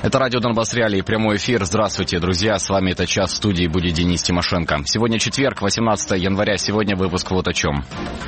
Это радио «Донбасс Реалии», прямой эфир. Здравствуйте, друзья. С вами «Это час», в студии будет Денис Тимошенко. Сегодня четверг, 18 января. Сегодня выпуск вот о чем.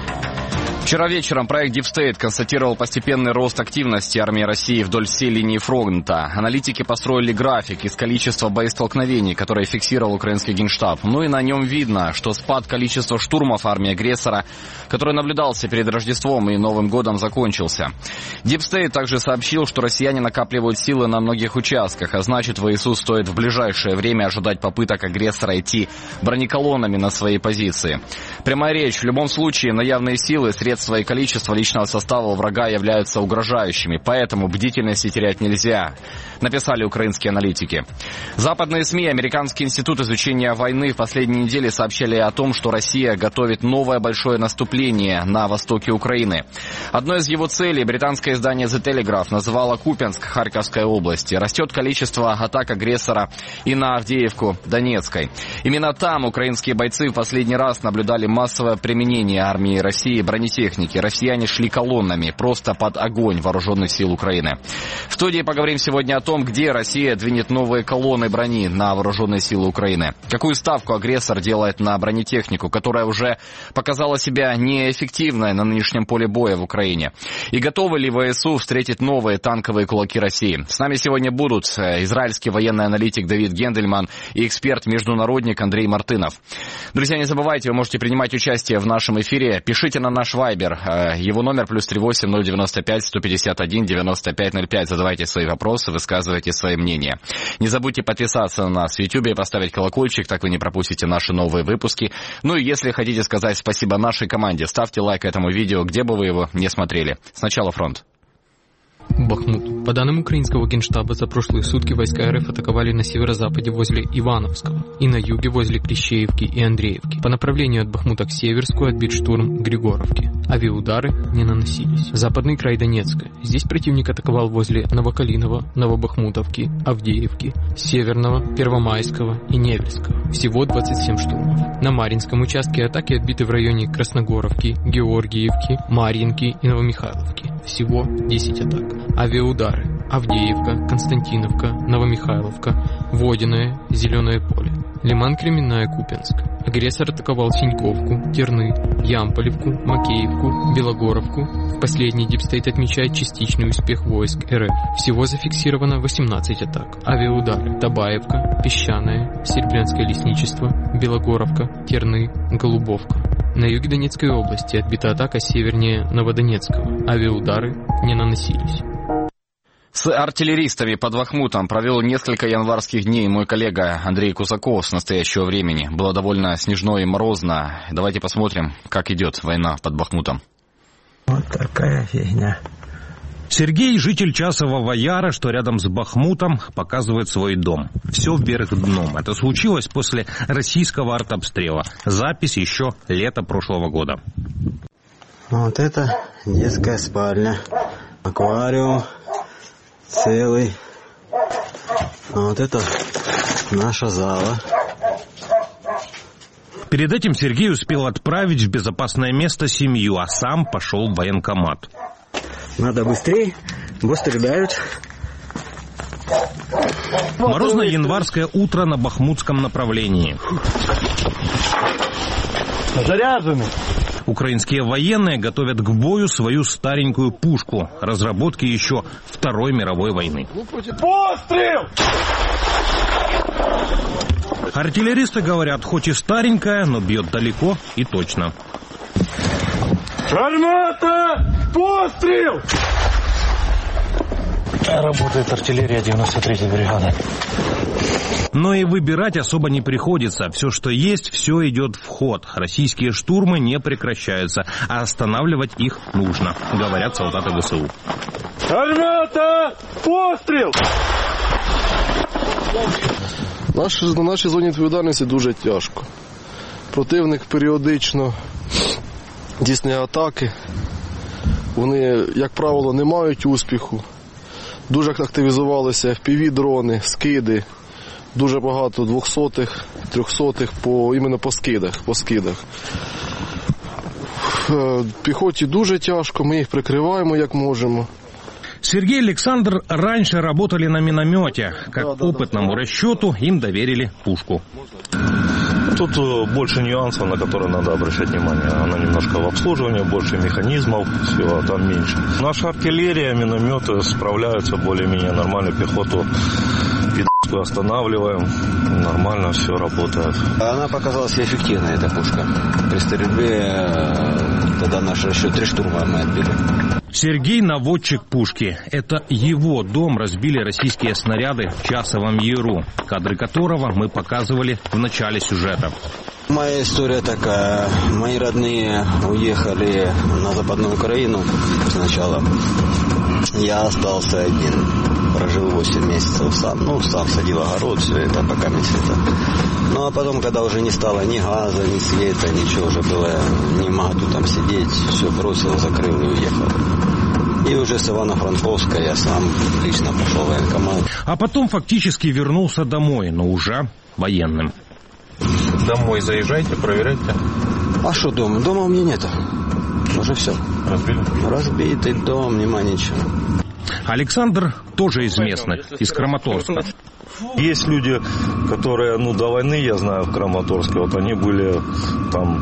Вчера вечером проект Deep State констатировал постепенный рост активности армии России вдоль всей линии фронта. Аналитики построили график из количества боестолкновений, которые фиксировал украинский Генштаб. Ну и на нем видно, что спад количества штурмов армии агрессора, который наблюдался перед Рождеством и Новым годом, закончился. Deep State также сообщил, что россияне накапливают силы на многих участках, а значит, ВСУ стоит в ближайшее время ожидать попыток агрессора идти бронеколоннами на свои позиции. Прямая речь. В любом случае, наявные силы, средства и количество личного состава у врага являются угрожающими, поэтому бдительности терять нельзя, написали украинские аналитики. Западные СМИ, Американский институт изучения войны в последние недели сообщали о том, что Россия готовит новое большое наступление на востоке Украины. Одной из его целей британское издание The Telegraph называло Купянск Харьковской области. Растет количество атак агрессора и на Авдеевку Донецкой. Именно там украинские бойцы в последний раз наблюдали массовое применение армии России бронетехники. Россияне шли колоннами, просто под огонь вооруженных сил Украины. В студии поговорим сегодня о том, где Россия двинет новые колонны брони на вооруженные силы Украины. Какую ставку агрессор делает на бронетехнику, которая уже показала себя неэффективной на нынешнем поле боя в Украине. И готовы ли ВСУ встретить новые танковые кулаки России? С нами сегодня будут израильский военный аналитик Давид Гендельман и эксперт-международник Андрей Мартынов. Друзья, не забывайте, вы можете принимать участие в нашем эфире. Пишите на наш Вайбер. Его номер +38 095 151 95 05. Задавайте свои вопросы, высказывайте свои мнения. Не забудьте подписаться на нас в YouTube и поставить колокольчик, так вы не пропустите наши новые выпуски. Ну и если хотите сказать спасибо нашей команде, ставьте лайк этому видео, где бы вы его не смотрели. Сначала фронт. Бахмут. По данным украинского Генштаба, за прошлые сутки войска РФ атаковали на северо-западе возле Ивановского и на юге возле Клещеевки и Андреевки. По направлению от Бахмута к Северску отбит штурм Григоровки. Авиаудары не наносились. Западный край Донецка. Здесь противник атаковал возле Новокалиново, Новобахмутовки, Авдеевки, Северного, Первомайского и Невельского. Всего 27 штурмов. На Марьинском участке атаки отбиты в районе Красногоровки, Георгиевки, Марьинки и Новомихайловки. Всего 10 атак. Авиаудары. Авдеевка, Константиновка, Новомихайловка, Водяное, Зеленое поле. Лиман-Кременная, Купянск. Агрессор атаковал Синьковку, Терны, Ямполевку, Макеевку, Белогоровку. В последний Deep State отмечает частичный успех войск РФ. Всего зафиксировано 18 атак. Авиаудары. Табаевка, Песчаное, Серебрянское лесничество, Белогоровка, Терны, Голубовка. На юге Донецкой области отбита атака севернее Новодонецкого. Авиаудары не наносились. С артиллеристами под Бахмутом провел несколько январских дней мой коллега Андрей Кузаков с настоящего времени. Было довольно снежно и морозно. Давайте посмотрим, как идет война под Бахмутом. Вот такая фигня. Сергей, житель Часового Яра, что рядом с Бахмутом, показывает свой дом. Все вверх дном. Это случилось после российского артобстрела. Запись еще лето прошлого года. Вот это детская спальня. Аквариум целый. А вот это наша зала. Перед этим Сергей успел отправить в безопасное место семью, а сам пошел в военкомат. Надо быстрее, бо стреляют. Морозное январское утро на бахмутском направлении. Заряжены. Украинские военные готовят к бою свою старенькую пушку, разработки еще Второй мировой войны. Пострел! Артиллеристы говорят, хоть и старенькая, но бьет далеко и точно. Гармата! Пострел! Работает артиллерия 93-й бригады. Но и выбирать особо не приходится. Все, что есть, все идет в ход. Российские штурмы не прекращаются, а останавливать их нужно, говорят солдаты ВСУ. Гармата! Пострел! На нашій зоні відповідальності дуже тяжко. Противник періодично здійснює атаки. Вони, як правило, не мають успіху. Дуже активізувалися FPV-дрони, скиди. Дуже багато 200-х, 300-х іменно по скидах. Піхоті дуже тяжко, ми їх прикриваємо як можемо. Сергей и Александр раньше работали на миномете. Как опытному расчету им доверили пушку. Тут больше нюансов, на которые надо обращать внимание. Она немножко в обслуживании, больше механизмов, всего, а там меньше. Наша артиллерия, минометы справляются более-менее нормально. Пехоту пидорскую останавливаем. Нормально все работает. Она показалась эффективной, эта пушка. При стрельбе тогда наш расчет 3 штурма мы отбили. Сергей — наводчик пушки. Это его дом разбили российские снаряды в Часовом Яру, кадры которого мы показывали в начале сюжета. Моя история такая. Мои родные уехали на Западную Украину сначала. Я остался один. Прожил 8 месяцев сам. Сам садил огород, все это, пока месяца. Ну, а потом, когда уже не стало ни газа, ни света, ничего уже было, не могу там сидеть, все бросил, закрыл и уехал. И уже с Ивано-Франковска я сам лично пошел в военкомат. А потом фактически вернулся домой, но уже военным. Домой заезжайте, проверяйте. А что дома? Дома у меня нету. Уже все. Разбили? Разбитый дом, нема ничего. Александр тоже из местных, из Краматорска. Есть люди, которые, до войны, я знаю, в Краматорске, вот они были там,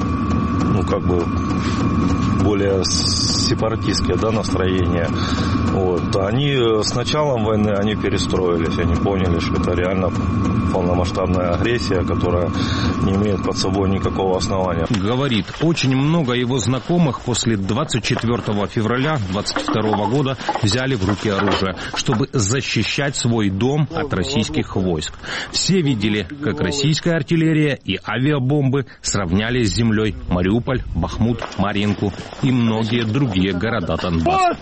более сепаратистские, настроения. Вот. Они с началом войны, они перестроились, они поняли, что это реально полномасштабная агрессия, которая не имеет под собой никакого основания. Говорит, очень много его знакомых после 24 февраля 22 года взяли в руки оружие, чтобы защищать свой дом от российских войск. Все видели, как российская артиллерия и авиабомбы сравняли с землей Мариуполь, Бахмут, Марьинку и многие другие города Донбасса.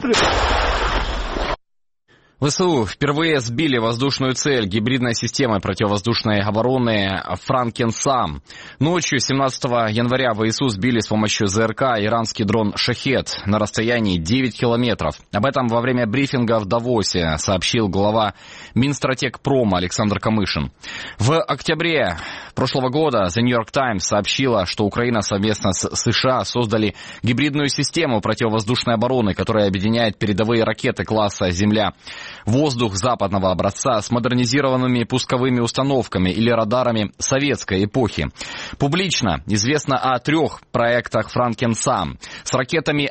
ВСУ впервые сбили воздушную цель гибридной системой противовоздушной обороны «Франкен-Сам». Ночью 17 января ВСУ сбили с помощью ЗРК иранский дрон «Шахед» на расстоянии 9 километров. Об этом во время брифинга в Давосе сообщил глава Минстратегпрома Александр Камышин. В октябре прошлого года The New York Times сообщила, что Украина совместно с США создали гибридную систему противовоздушной обороны, которая объединяет передовые ракеты класса «Земля», воздух западного образца с модернизированными пусковыми установками или радарами советской эпохи. Публично известно о 3 проектах «Франкен-Сам» с ракетами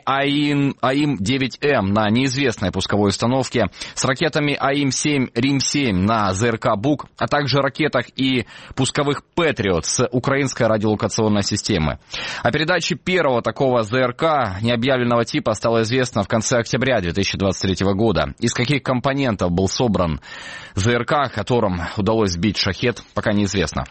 АИМ-9М на неизвестной пусковой установке, с ракетами АИМ-7 Рим-7 на ЗРК «Бук», а также ракетах и пусковых «Патриот» с украинской радиолокационной системы. О передаче первого такого ЗРК необъявленного типа стало известно в конце октября 2023 года. Из каких компонентов был собран ЗРК, которым удалось сбить «Шахед», пока неизвестно.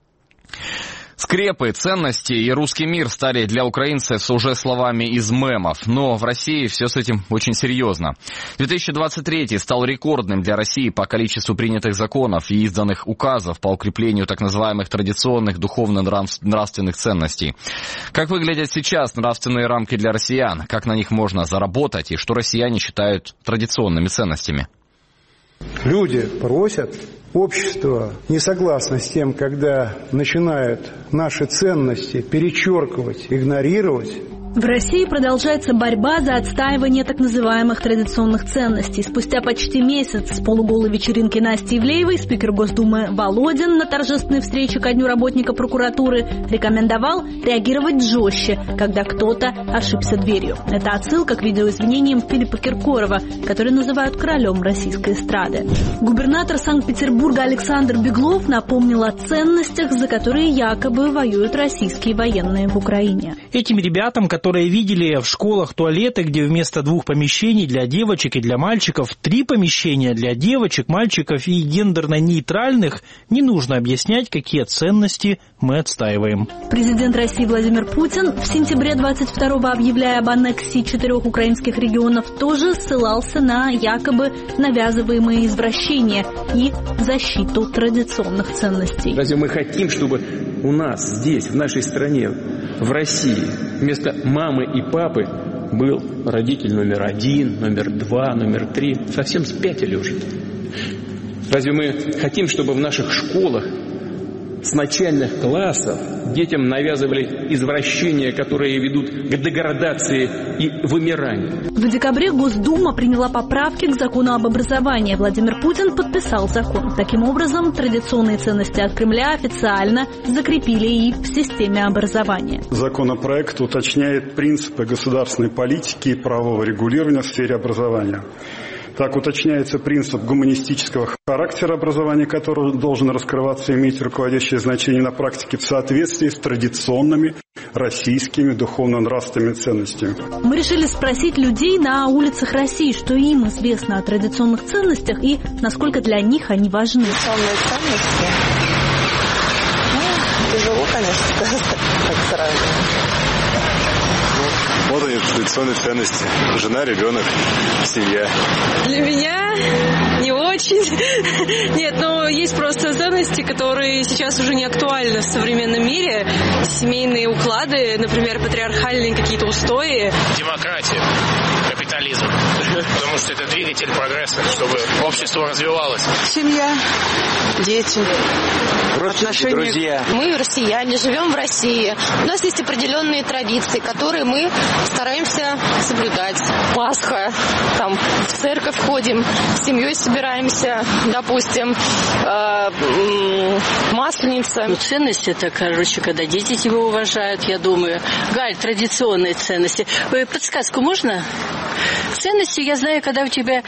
Скрепы, ценности и русский мир стали для украинцев уже словами из мемов, но в России все с этим очень серьезно. 2023 стал рекордным для России по количеству принятых законов и изданных указов по укреплению так называемых традиционных духовно-нравственных ценностей. Как выглядят сейчас нравственные рамки для россиян, как на них можно заработать и что россияне считают традиционными ценностями? Люди просят, общество не согласно с тем, когда начинают наши ценности перечеркивать, игнорировать. В России продолжается борьба за отстаивание так называемых традиционных ценностей. Спустя почти месяц с полуголой вечеринки Насти Ивлеевой спикер Госдумы Володин на торжественной встрече ко Дню работника прокуратуры рекомендовал реагировать жестче, когда кто-то ошибся дверью. Это отсылка к видеоизвинениям Филиппа Киркорова, который называют королем российской эстрады. Губернатор Санкт-Петербурга Александр Беглов напомнил о ценностях, за которые якобы воюют российские военные в Украине. Этим ребятам, которые видели в школах туалеты, где вместо 2 помещений для девочек и для мальчиков 3 помещения для девочек, мальчиков и гендерно-нейтральных, не нужно объяснять, какие ценности мы отстаиваем. Президент России Владимир Путин в сентябре 22-го, объявляя об аннексии 4 украинских регионов, тоже ссылался на якобы навязываемые извращения и защиту традиционных ценностей. Разве мы хотим, чтобы у нас здесь, в нашей стране, в России, вместо мамы и папы был родитель номер 1, номер 2, номер 3? Совсем спятили уже. Разве мы хотим, чтобы в наших школах С начальных классов детям навязывали извращения, которые ведут к деградации и вымиранию. В декабре Госдума приняла поправки к закону об образовании. Владимир Путин подписал закон. Таким образом, традиционные ценности от Кремля официально закрепили и в системе образования. Законопроект уточняет принципы государственной политики и правового регулирования в сфере образования. Так уточняется принцип гуманистического характера образования, который должен раскрываться и иметь руководящее значение на практике в соответствии с традиционными российскими духовно-нравственными ценностями. Мы решили спросить людей на улицах России, что им известно о традиционных ценностях и насколько для них они важны. Традиционные ценности? Тяжело, конечно, так сразу. Вот они, традиционные ценности. Жена, ребенок, семья. Для меня не очень. Нет, но есть просто ценности, которые сейчас уже не актуальны в современном мире. Семейные уклады, например, патриархальные какие-то устои. Демократия, капитализм. Потому что это двигатель прогресса, чтобы общество развивалось. Семья, дети, отношения. Друзья. Мы россияне, живем в России. У нас есть определенные традиции, которые мы стараемся соблюдать. Пасха, там в церковь ходим, с семьей собираемся, допустим, Масленица. Ну, ценности это, короче, когда дети тебя уважают, я думаю. Галь, традиционные ценности. Подсказку можно? Ценности, я знаю, когда у тебя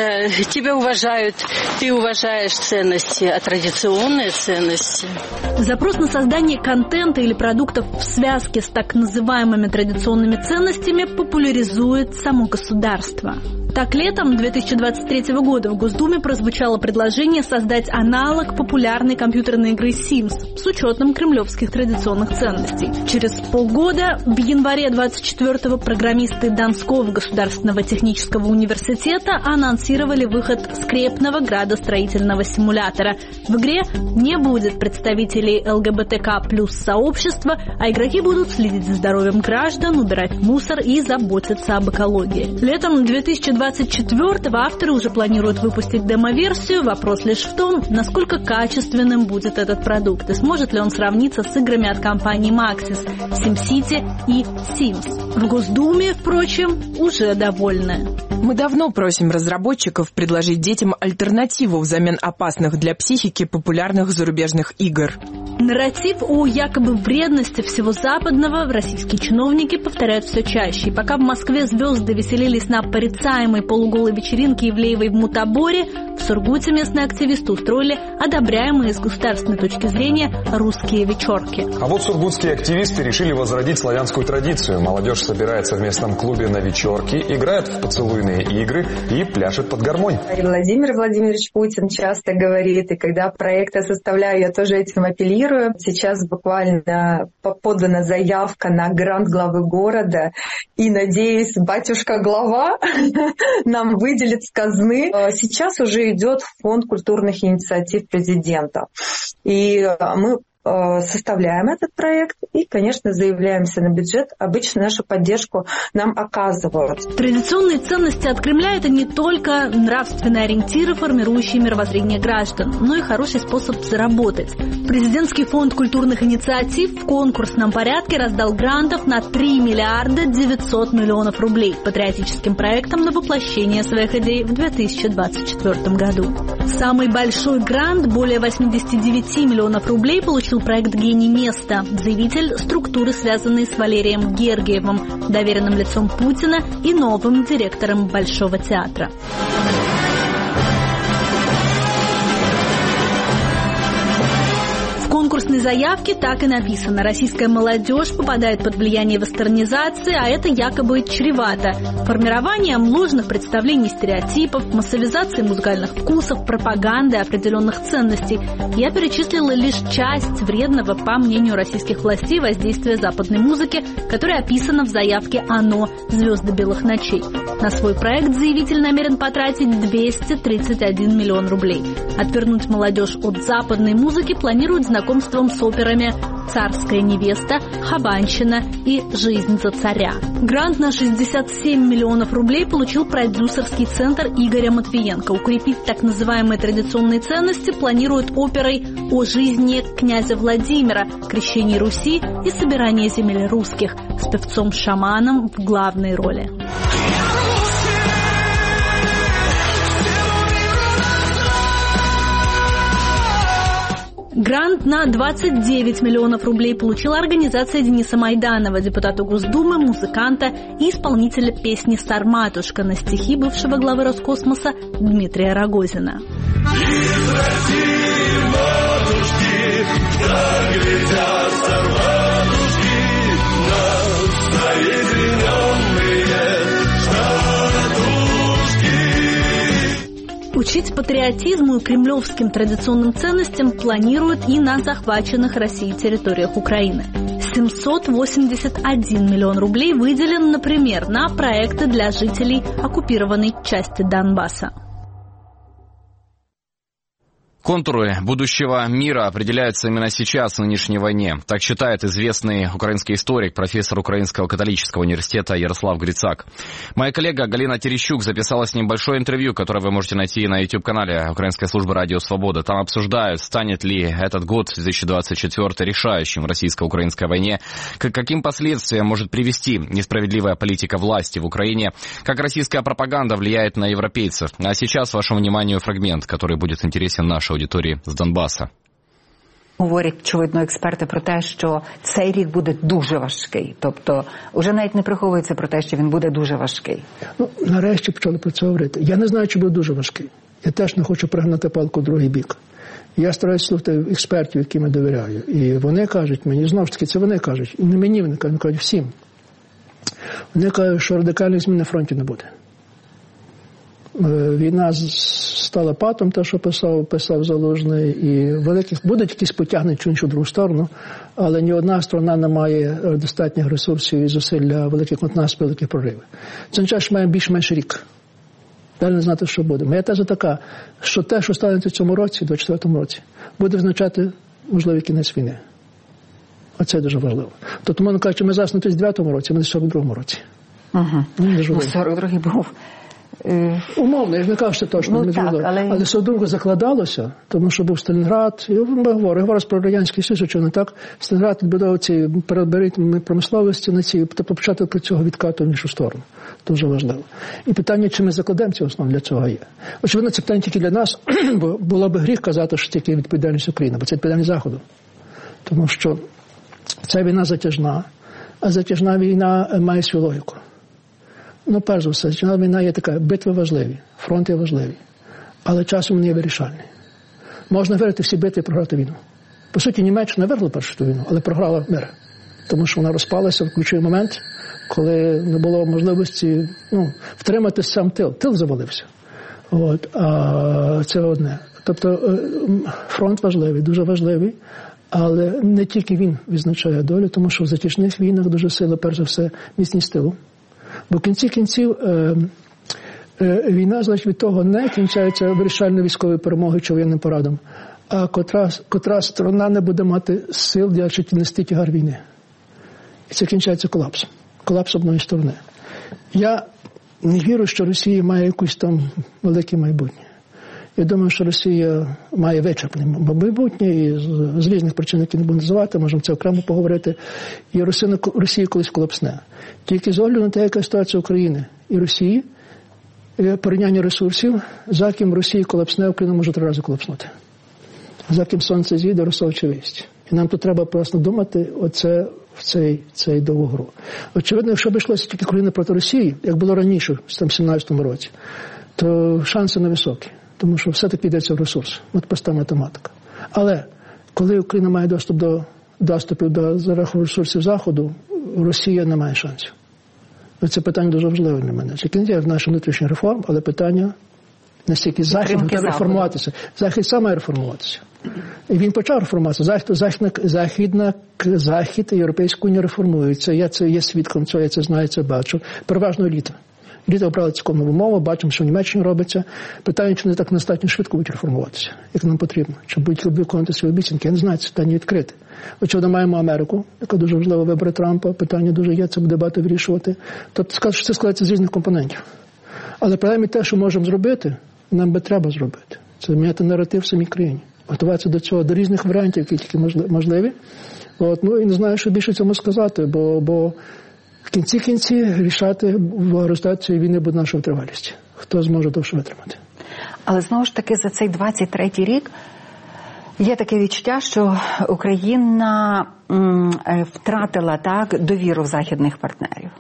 тебя уважают, ты уважаешь ценности, а традиционные ценности. Запрос на создание контента или продуктов в связке с так называемыми традиционными ценностями популяризует само государство. Так, летом 2023 года в Госдуме прозвучало предложение создать аналог популярной компьютерной игры Sims с учетом кремлевских традиционных ценностей. Через полгода, в январе 24-го, программисты Донского государственного технического университета анонсировали выход скрепного градостроительного симулятора. В игре не будет представителей ЛГБТК плюс сообщества, а игроки будут следить за здоровьем граждан, убирать мусор и заботиться об экологии. Летом 2024-го авторы уже планируют выпустить демо-версию. Вопрос лишь в том, насколько качественным будет этот продукт и сможет ли он сравниться с играми от компании Maxis, SimCity и Sims. В Госдуме, впрочем, уже довольны. Мы давно просим разработчиков предложить детям альтернативу взамен опасных для психики популярных зарубежных игр. Нарратив о якобы вредности всего западного российские чиновники повторяют все чаще. И пока в Москве звезды веселились на порицаемой полуголой вечеринке Ивлеевой в Мутаборе, в Сургуте местные активисты устроили одобряемые с государственной точки зрения русские вечерки. А вот сургутские активисты решили возродить славянскую традицию. Молодежь собирается в местном клубе на вечерки, играет в поцелуйные игры и пляшет под гармонь. Владимир Владимирович Путин часто говорит, и когда проекты составляю, я тоже этим апеллирую. Сейчас буквально подана заявка на грант главы города, и, надеюсь, батюшка-глава нам выделит с казны. Сейчас уже идет фонд культурных инициатив президента. И мы составляем этот проект и, конечно, заявляемся на бюджет. Обычно нашу поддержку нам оказывают. Традиционные ценности от Кремля – это не только нравственные ориентиры, формирующие мировоззрение граждан, но и хороший способ заработать. Президентский фонд культурных инициатив в конкурсном порядке раздал грантов на 3 миллиарда 900 миллионов рублей патриотическим проектам на воплощение своих идей в 2024 году. Самый большой грант, более 89 миллионов рублей, получил проект «Гений места», заявитель структуры, связанной с Валерием Гергиевым, доверенным лицом Путина и новым директором Большого театра. В конкурсной заявке так и написано: российская молодежь попадает под влияние вестернизации, а это якобы чревато формированием ложных представлений, стереотипов, массовизацией музыкальных вкусов, пропаганды определенных ценностей. Я перечислила лишь часть вредного, по мнению российских властей, воздействия западной музыки, которая описана в заявке «ОНО. Звезды белых ночей». На свой проект заявитель намерен потратить 231 миллион рублей. Отвернуть молодежь от западной музыки планирует знакомство сотрудничеством с операми «Царская невеста», «Хабанщина» и «Жизнь за царя». Грант на 67 миллионов рублей получил продюсерский центр Игоря Матвиенко. Укрепить так называемые традиционные ценности планирует оперой о жизни князя Владимира, крещении Руси и собирании земель русских с певцом-шаманом в главной роли. Грант на 29 миллионов рублей получила организация Дениса Майданова, депутата Госдумы, музыканта и исполнителя песни «Стар-матушка» на стихи бывшего главы Роскосмоса Дмитрия Рогозина. Из России, матушки, так глядят стар-матушки на соединенные Штатушки. Учить патриотизму и кремлевским традиционным ценностям планируют и на захваченных Россией территориях Украины. 781 миллион рублей выделен, например, на проекты для жителей оккупированной части Донбасса. Контуры будущего мира определяются именно сейчас, в нынешней войне. Так считает известный украинский историк, профессор Украинского католического университета Ярослав Грицак. Моя коллега Галина Терещук записала с ним большое интервью, которое вы можете найти на YouTube-канале Украинской службы «Радио Свобода». Там обсуждают, станет ли этот год, 2024, решающим в российско-украинской войне, к каким последствиям может привести несправедливая политика власти в Украине, как российская пропаганда влияет на европейцев. А сейчас вашему вниманию фрагмент, который будет интересен нашей аудиторії з Донбаса. Говорять, очевидно, експерти про те, що цей рік буде дуже важкий. Тобто, вже навіть не приховується про те, що він буде дуже важкий. Нарешті почали про це говорити. Я не знаю, чи буде дуже важкий. Я теж не хочу пригнати палку в другий бік. Я стараюся слухати експертів, яким я довіряю. І вони кажуть мені, знову ж таки, це вони кажуть, і не мені, вони кажуть всім. Вони кажуть, що радикальних змін на фронті не буде. Війна стала патом, те, що писав Залужний, і будуть якісь потягнення в іншу другу сторону, але ні одна сторона не має достатніх ресурсів і зусиль для великих контрнаступів, великих проривів. Це означає, що маємо більш-менш рік. Далі не знати, що буде. Моя теза така, що те, що станеться в цьому році, 24-му році, буде означати можливий кінець війни. Оце дуже важливо. Тобто, можна кажучи, ми зараз на 39-му році, ми на 42-му році. Угу. 42-й був. Умовно, я ж не кажу, що точно, але все довго закладалося, тому що був Сталінград, і говорю про Радянський Союз, що не так, Сталінград відбудовував ці передберіть промисловості на ці, тобто почати про цього відкату в іншу сторону. Дуже важливо. І питання, чи ми закладемо ці основи, для цього є. Очевидно, це питання тільки для нас, бо було б гріх казати, що тільки відповідальність України, бо це відповідальність Заходу. Тому що ця війна затяжна, а затяжна війна має свою логіку. Перш за все, війна є така, битви важливі, фронти важливі, але часом вони є вирішальні. Можна виграти всі битви і програти війну. По суті, Німеччина виграла першу війну, але програла мир, тому що вона розпалася в ключовий момент, коли не було можливості втримати сам тил. Тил завалився. Це одне. Тобто фронт важливий, дуже важливий, але не тільки він визначає долю, тому що в затяжних війнах дуже сила, перш за все, міцність тилу. Бо в кінці кінців війна, залежить від того, не кінчається вирішальною військовою перемогою чи воєнним порадом, а котра сторона не буде мати сил для нести тягар війни. І це кінчається колапсом. Колапс одної сторони. Я не вірю, що Росія має якусь там велике майбутнє. Я думаю, що Росія має вичерпне майбутнє, і з різних причин, які не буду називати, можемо це окремо поговорити, і Росія колись колапсне. Тільки з огляду на те, яка ситуація України і Росії, порівняння ресурсів, за ким Росія колапсне, Україна може 3 рази колапснути. За ким сонце зійде, роса очевидність. І нам тут треба просто думати в цей довгу гру. Очевидно, якщо б йшлося тільки Україна проти Росії, як було раніше, в 17-му році, то шанси невисокі. Тому що все-таки йдеться в ресурс. От проста математика. Але коли Україна має доступів до ресурсів Заходу, Росія не має шансів. Це питання дуже важливе для мене. Це не є наша внутрішня реформа, але питання настільки Захід готовий реформуватися. Захід сам має реформуватися. І він почав реформуватися. Захід і Європейська Унія реформуються. Я це є свідком цього, я це знаю, це бачу. Переважно еліта. Діти обрали цілком нову мову, бачимо, що в Німеччині робиться. Питання, чи вони так достатньо швидко будуть реформуватися, як нам потрібно. Чи будуть виконувати свої обіцянки, я не знаю, це питання відкрите. Очевидно, маємо Америку, яка дуже важлива, вибори Трампа, питання дуже є, це буде багато вирішувати. Тобто, скажу, що це складається з різних компонентів. Але принаймні те, що можемо зробити, нам би треба зробити. Це змінити наратив в самій країні. Готуватися до цього, до різних варіантів, які тільки можливі. Ну і не знаю, що більше цьому сказати, бо в кінці рішати в результаті війни буде наша витривалість. Хто зможе довше витримати. Але знову ж таки за цей 23-й рік є таке відчуття, що Україна втратила довіру в західних партнерів.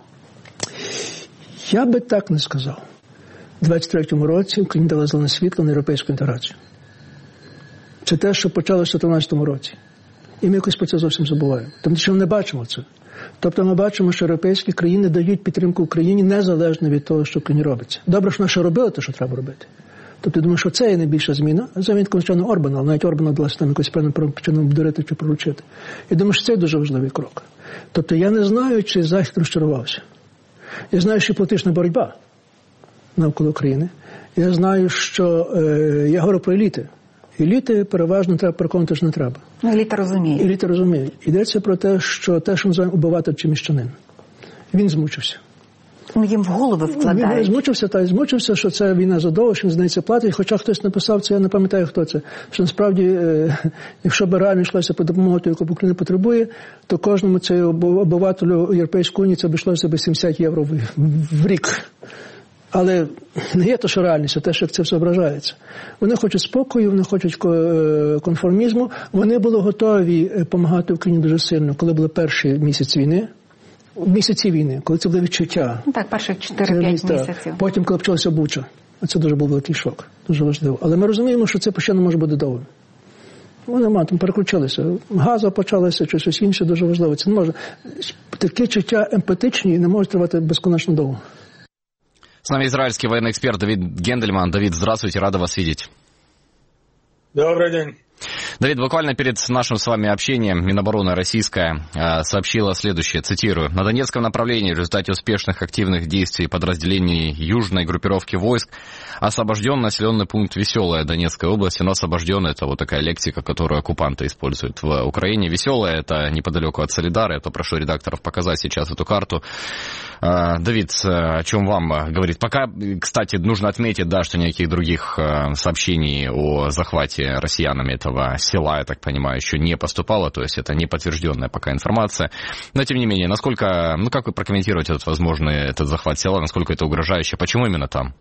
Я би так не сказав. У 23-му році Україна дала зелене світло на європейську інтеграцію. Це те, що почалося в 2014 році. І ми якось про це зовсім забуваємо. Тому що ми не бачимо це. Тобто ми бачимо, що європейські країни дають підтримку Україні незалежно від того, що в Україні робиться. Добре, що наші робили те, що треба робити. Тобто я думаю, що це є найбільша зміна. За відком, звичайно, Орбана, але навіть Орбана вдалося там якось певним чином обдурити чи проручити. І думаю, що це дуже важливий крок. Тобто я не знаю, чи Захід розчарувався. Я знаю, що політична боротьба навколо України. Я знаю, що я говорю про еліти. Еліти переважно треба переконати, що не треба. Еліта розуміє. Еліта розуміє. Йдеться про те, що називаємо обиватель чи міщанин. Він змучився. Їм в голови вкладають. Він змучився, що це війна задовго, що він, здається, платить. Хоча хтось написав це, я не пам'ятаю, хто це. Що насправді, якщо б реально йшлося по допомогу, яку Україна потребує, то кожному цьому обивателю Європейської Унії це обійшлося б 70 євро в рік. Але не є то, що реальність, а те, що це все ображається. Вони хочуть спокою, вони хочуть конформізму. Вони були готові допомагати Україні дуже сильно, коли були перші місяці війни, коли це були відчуття. Так, перших 4-5 місяців. Потім, коли почалася Буча. Це дуже був великий шок, дуже важливо. Але ми розуміємо, що це ще не може бути довго. Вони там переключилися. Газа почалася, чи щось інше, дуже важливо. Це не може. Такі чуття емпатичні не можуть тривати безконечно довго. С нами израильский военный эксперт Давид Гендельман. Давид, здравствуйте, рада вас видеть. Добрый день. Давид, буквально перед нашим с вами общением Минобороны российская сообщила следующее, цитирую. На Донецком направлении в результате успешных активных действий подразделений южной группировки войск освобожден населенный пункт Веселая Донецкой области. Но освобожден — это вот такая лексика, которую оккупанты используют в Украине. Веселая — это неподалеку от Солидара. Я попрошу редакторов показать сейчас эту карту. Давид, о чем вам говорит? Пока, кстати, нужно отметить, да, что никаких других сообщений о захвате россиянами этого села, я так понимаю, еще не поступало, то есть это не подтвержденная пока информация. Но, тем не менее, насколько, как вы прокомментируете этот захват села, насколько это угрожающе, почему именно там?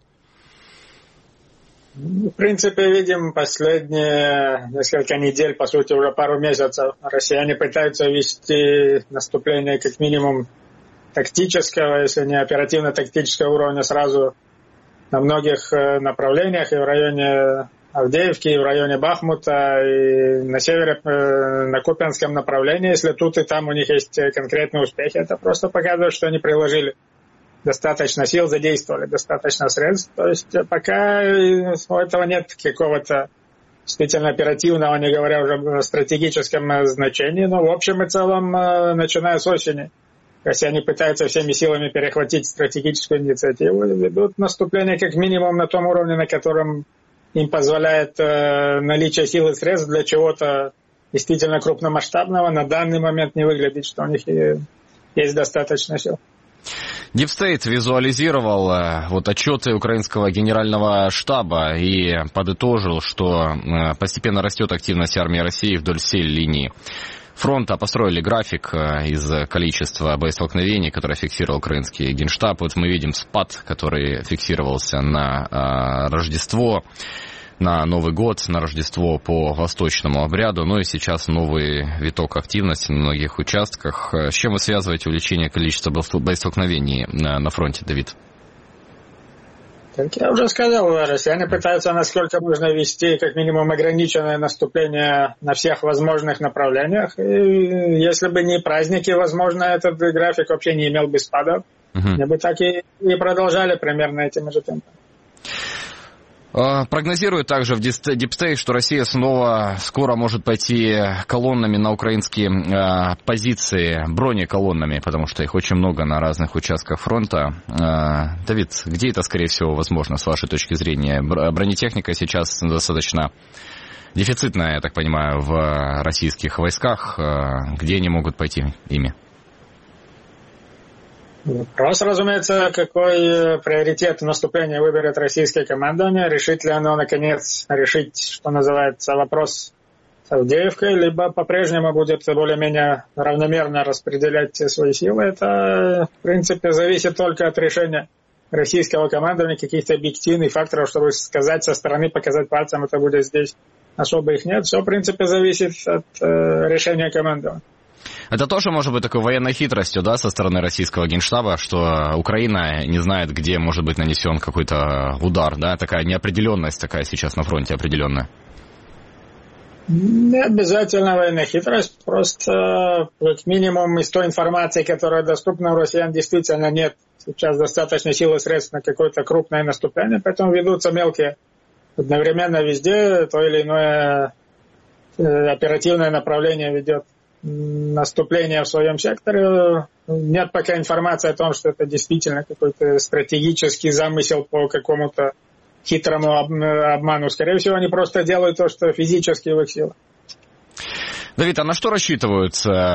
В принципе, видим последние несколько недель, по сути, уже пару месяцев, россияне пытаются вести наступление как минимум тактического, если не оперативно-тактического уровня, сразу на многих направлениях, и в районе Авдеевки, и в районе Бахмута, и на севере, на Купянском направлении. Если тут и там у них есть конкретные успехи, это просто показывает, что они приложили достаточно сил, задействовали достаточно средств. То есть пока у этого нет какого-то действительно оперативного, не говоря уже о стратегическом значении, но в общем и целом, начиная с осени, россияне пытаются всеми силами перехватить стратегическую инициативу и ведут наступление как минимум на том уровне, на котором им позволяет наличие сил и средств для чего-то действительно крупномасштабного. На данный момент не выглядит, что у них есть достаточно сил. Дипстейт визуализировал отчеты украинского генерального штаба и подытожил, что постепенно растет активность армии России вдоль всей линии фронта. Построили график из количества боестолкновений, которые фиксировал украинский генштаб. Вот мы видим спад, который фиксировался на Рождество, на Новый год, на Рождество по восточному обряду. Ну и сейчас новый виток активности на многих участках. С чем вы связываете увеличение количества боестолкновений на фронте, Давид? Как я уже сказал, россияне пытаются насколько можно вести как минимум ограниченное наступление на всех возможных направлениях. И если бы не праздники, возможно, этот график вообще не имел бы спада. Они бы так и продолжали примерно этим же темпом. Прогнозируют также в Deep State, что Россия снова скоро может пойти колоннами на украинские позиции, бронеколоннами, потому что их очень много на разных участках фронта. Давид, где это, скорее всего, возможно, с вашей точки зрения? Бронетехника сейчас достаточно дефицитная, я так понимаю, в российских войсках. Где они могут пойти ими? Вопрос, разумеется, какой приоритет наступления выберет российское командование. Решит ли оно, наконец, решить, что называется, вопрос с Авдеевкой, либо по-прежнему будет более-менее равномерно распределять свои силы. Это, в принципе, зависит только от решения российского командования, каких-то объективных факторов, чтобы сказать со стороны, показать пальцем, это будет здесь. Особо их нет. Все, в принципе, зависит от решения командования. Это тоже может быть такой военной хитростью, да, со стороны российского генштаба, что Украина не знает, где может быть нанесен какой-то удар, да, такая неопределенность такая сейчас на фронте определенная. Не обязательно военная хитрость, просто как минимум из той информации, которая доступна у россиян, действительно нет сейчас достаточно сил и средств на какое-то крупное наступление, поэтому ведутся мелкие одновременно везде, то или иное оперативное направление ведет наступление в своем секторе. Нет пока информации о том, что это действительно какой-то стратегический замысел по какому-то хитрому обману. Скорее всего, они просто делают то, что физически в их силах. Давид, а на что рассчитывают,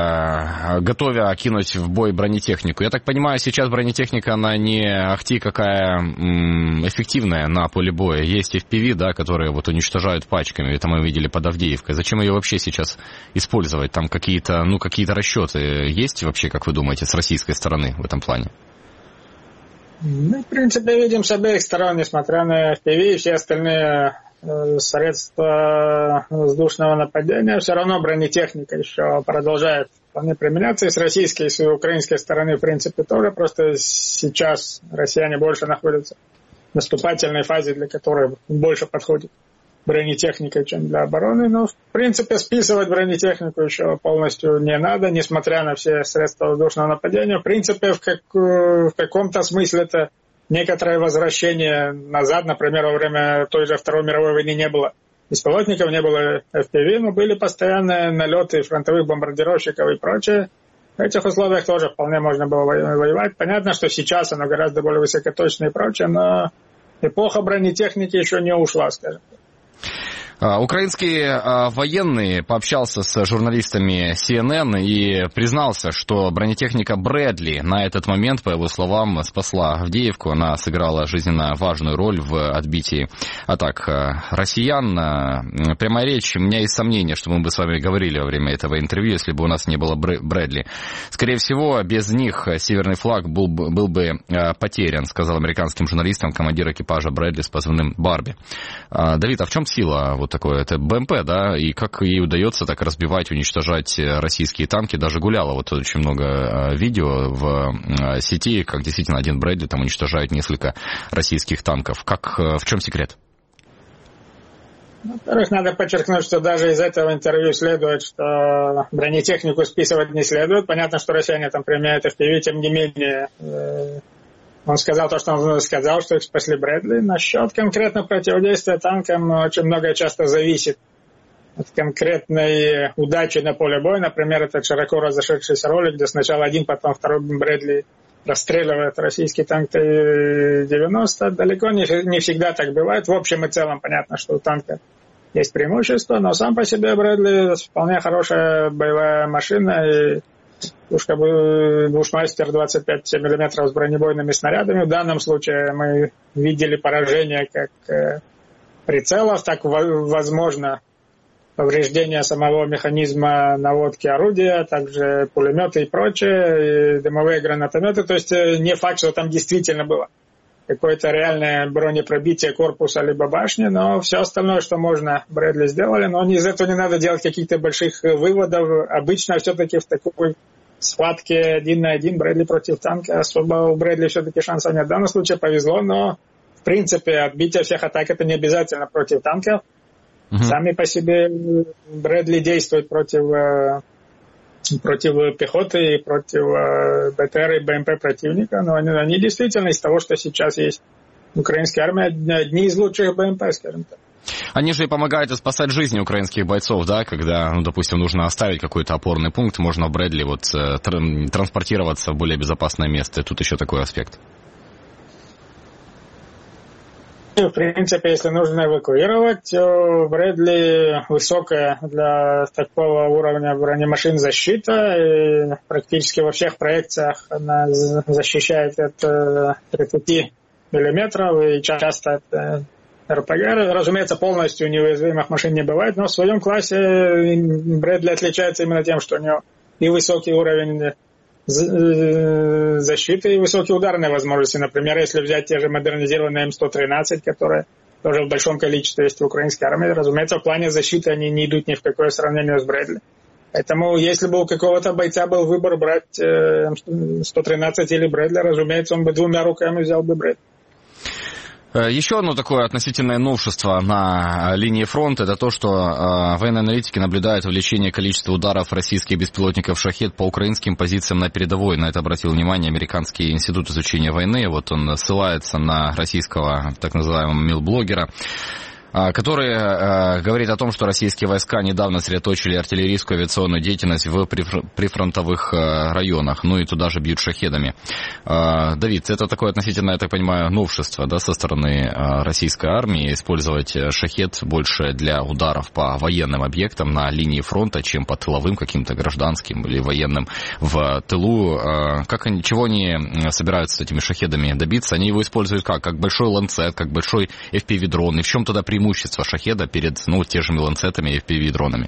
готовя кинуть в бой бронетехнику? Я так понимаю, сейчас бронетехника, она не ахти какая эффективная на поле боя. Есть FPV, да, которые вот уничтожают пачками. Это мы видели под Авдеевкой. Зачем ее вообще сейчас использовать? Там какие-то расчеты есть вообще, как вы думаете, с российской стороны в этом плане? Мы, в принципе, видим с обеих сторон, несмотря на FPV и все остальные средства воздушного нападения, все равно бронетехника еще продолжает вполне применяться. И с российской, и с украинской стороны, в принципе, тоже. Просто сейчас россияне больше находятся в наступательной фазе, для которой больше подходит бронетехника, чем для обороны. Но, в принципе, списывать бронетехнику еще полностью не надо, несмотря на все средства воздушного нападения. В принципе, в каком-то смысле это некоторое возвращение назад. Например, во время той же Второй мировой войны не было беспилотников, не было FPV, но были постоянные налеты фронтовых бомбардировщиков и прочее. В этих условиях тоже вполне можно было воевать. Понятно, что сейчас оно гораздо более высокоточное и прочее, но эпоха бронетехники еще не ушла, скажем так. Украинский военный пообщался с журналистами CNN и признался, что бронетехника Брэдли на этот момент, по его словам, спасла Авдеевку. Она сыграла жизненно важную роль в отбитии атак россиян. Прямая речь. У меня есть сомнение, что мы бы с вами говорили во время этого интервью, если бы у нас не было Брэдли. Скорее всего, без них северный флаг был бы потерян, сказал американским журналистам командир экипажа Брэдли с позывным Барби. Давид, а в чем сила вот такое? Это БМП, да? И как ей удается так разбивать, уничтожать российские танки? Даже гуляло вот очень много видео в сети, как действительно один Брэдли там уничтожает несколько российских танков. В чем секрет? Во-первых, надо подчеркнуть, что даже из этого интервью следует, что бронетехнику списывать не следует. Понятно, что россияне там применяют FPV, тем не менее... Он сказал то, что он сказал, что их спасли Брэдли. Насчет конкретно противодействия танкам очень многое часто зависит от конкретной удачи на поле боя. Например, это широко разошедшийся ролик, где сначала один, потом второй Брэдли расстреливает российский танк Т-90. Далеко не всегда так бывает. В общем и целом понятно, что у танка есть преимущество, но сам по себе Брэдли вполне хорошая боевая машина и пушка Бушмастер 25 мм с бронебойными снарядами. В данном случае мы видели поражение как прицелов, так возможно повреждение самого механизма наводки орудия, а также пулеметы и прочее, и дымовые гранатометы. То есть не факт, что там действительно было какое-то реальное бронепробитие корпуса либо башни, но все остальное, что можно, Брэдли сделали. Но из этого не надо делать каких-то больших выводов. Обычно все-таки в такой схватке 1 на 1 Брэдли против танка особо у Брэдли все-таки шансов нет. В данном случае повезло, но в принципе отбитие всех атак это не обязательно против танков. Сами по себе Брэдли действуют против пехоты и против БТР и БМП противника, но они действительно из того, что сейчас есть украинская армия одни из лучших БМП, скажем так. Они же и помогают спасать жизни украинских бойцов, да, когда, допустим, нужно оставить какой-то опорный пункт, можно в Брэдли транспортироваться в более безопасное место. И тут еще такой аспект. В принципе, если нужно эвакуировать, Брэдли высокая для такого уровня бронемашин защита, и практически во всех проекциях она защищает от 30 миллиметров, и часто это РПГ. Разумеется, полностью неуязвимых машин не бывает, но в своем классе Брэдли отличается именно тем, что у него и высокий уровень защиты и высокие ударные возможности. Например, если взять те же модернизированные М113, которые тоже в большом количестве есть в украинской армии, разумеется, в плане защиты они не идут ни в какое сравнение с Брэдли. Поэтому, если бы у какого-то бойца был выбор брать М113 или Брэдли, разумеется, он бы двумя руками взял бы Брэдли. Еще одно такое относительное новшество на линии фронта — это то, что военные аналитики наблюдают увеличение количества ударов российских беспилотников «Шахед» по украинским позициям на передовой. На это обратил внимание Американский институт изучения войны. Вот он ссылается на российского так называемого милблогера, который говорит о том, что российские войска недавно сосредоточили артиллерийскую авиационную деятельность в прифронтовых районах, ну и туда же бьют шахедами. Давид, это такое относительно, я так понимаю, новшество, да, со стороны российской армии, использовать шахед больше для ударов по военным объектам на линии фронта, чем по тыловым каким-то гражданским или военным в тылу. Чего они собираются с этими шахедами добиться? Они его используют как большой ланцет, как большой FPV-дрон, и в чем тогда преимущество шахеда перед, теми ланцетами и FPV-дронами?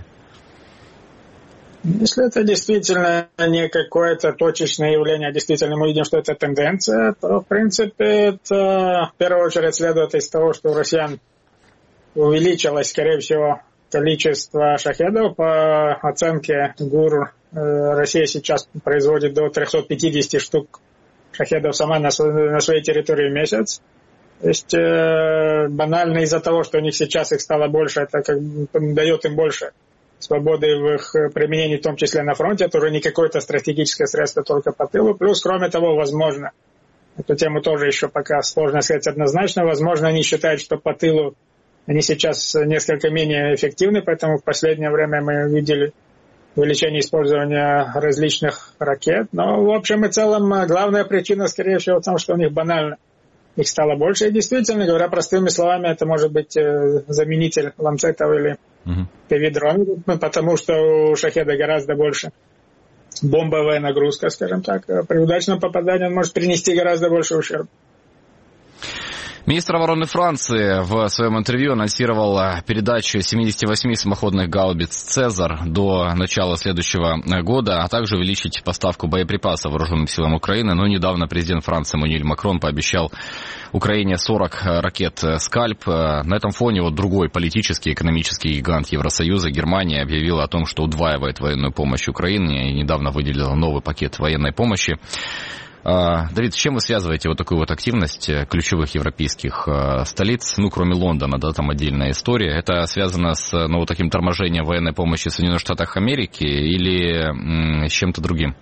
Если это действительно не какое-то точечное явление, а действительно мы видим, что это тенденция, то, в принципе, это в первую очередь следует из того, что у россиян увеличилось, скорее всего, количество шахедов. По оценке ГУР, Россия сейчас производит до 350 штук шахедов сама на своей территории в месяц. То есть банально из-за того, что у них сейчас их стало больше, это как бы дает им больше свободы в их применении, в том числе на фронте. Это уже не какое-то стратегическое средство, только по тылу. Плюс, кроме того, возможно, эту тему тоже еще пока сложно сказать однозначно, возможно, они считают, что по тылу они сейчас несколько менее эффективны, поэтому в последнее время мы видели увеличение использования различных ракет. Но в общем и целом главная причина, скорее всего, в том, что у них банально их стало больше. И действительно, говоря простыми словами, это может быть заменитель ланцетов или FPV-дронов, потому что у шахеда гораздо больше бомбовая нагрузка, скажем так. При удачном попадании он может принести гораздо больше ущерба. Министр обороны Франции в своем интервью анонсировал передачу 78 самоходных гаубиц «Цезарь» до начала следующего года, а также увеличить поставку боеприпасов вооруженным силам Украины. Но недавно президент Франции Эммануэль Макрон пообещал Украине 40 ракет «Скальп». На этом фоне другой политический и экономический гигант Евросоюза, Германия, объявила о том, что удваивает военную помощь Украине и недавно выделила новый пакет военной помощи. Давид, с чем вы связываете такую активность ключевых европейских столиц, кроме Лондона, да, там отдельная история? Это связано с таким торможением военной помощи в Соединенных Штатах Америки или с чем-то другим?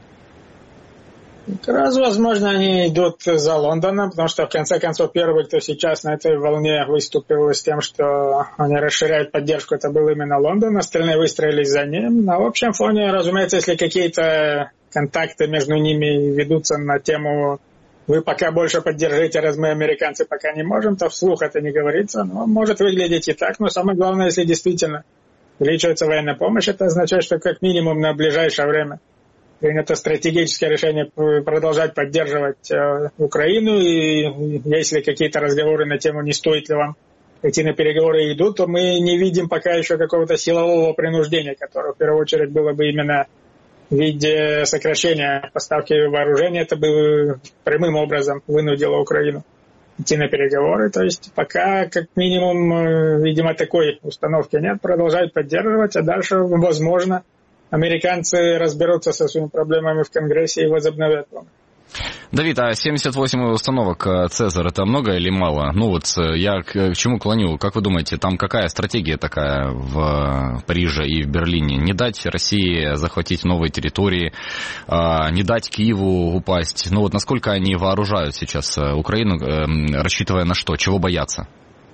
Возможно, они идут за Лондоном, потому что, в конце концов, первый, кто сейчас на этой волне выступил с тем, что они расширяют поддержку, это был именно Лондон, остальные выстроились за ним. На общем фоне, разумеется, если какие-то контакты между ними ведутся на тему «вы пока больше поддержите, раз мы, американцы, пока не можем», то вслух это не говорится. Но может выглядеть и так, но самое главное, если действительно увеличивается военная помощь, это означает, что как минимум на ближайшее время принято стратегическое решение продолжать поддерживать Украину, и если какие-то разговоры на тему, не стоит ли вам идти на переговоры, идут, то мы не видим пока еще какого-то силового принуждения, которое в первую очередь было бы именно в виде сокращения поставки вооружения. Это бы прямым образом вынудило Украину идти на переговоры. То есть пока, как минимум, видимо, такой установки нет. Продолжают поддерживать, а дальше, возможно, американцы разберутся со своими проблемами в Конгрессе и возобновят помощь. Давид, а 78 установок «Цезарь» — это много или мало? Ну вот я к чему клоню? Как вы думаете, там какая стратегия такая в Париже и в Берлине? Не дать России захватить новые территории, не дать Киеву упасть? Ну вот насколько они вооружают сейчас Украину, рассчитывая на что? Чего боятся?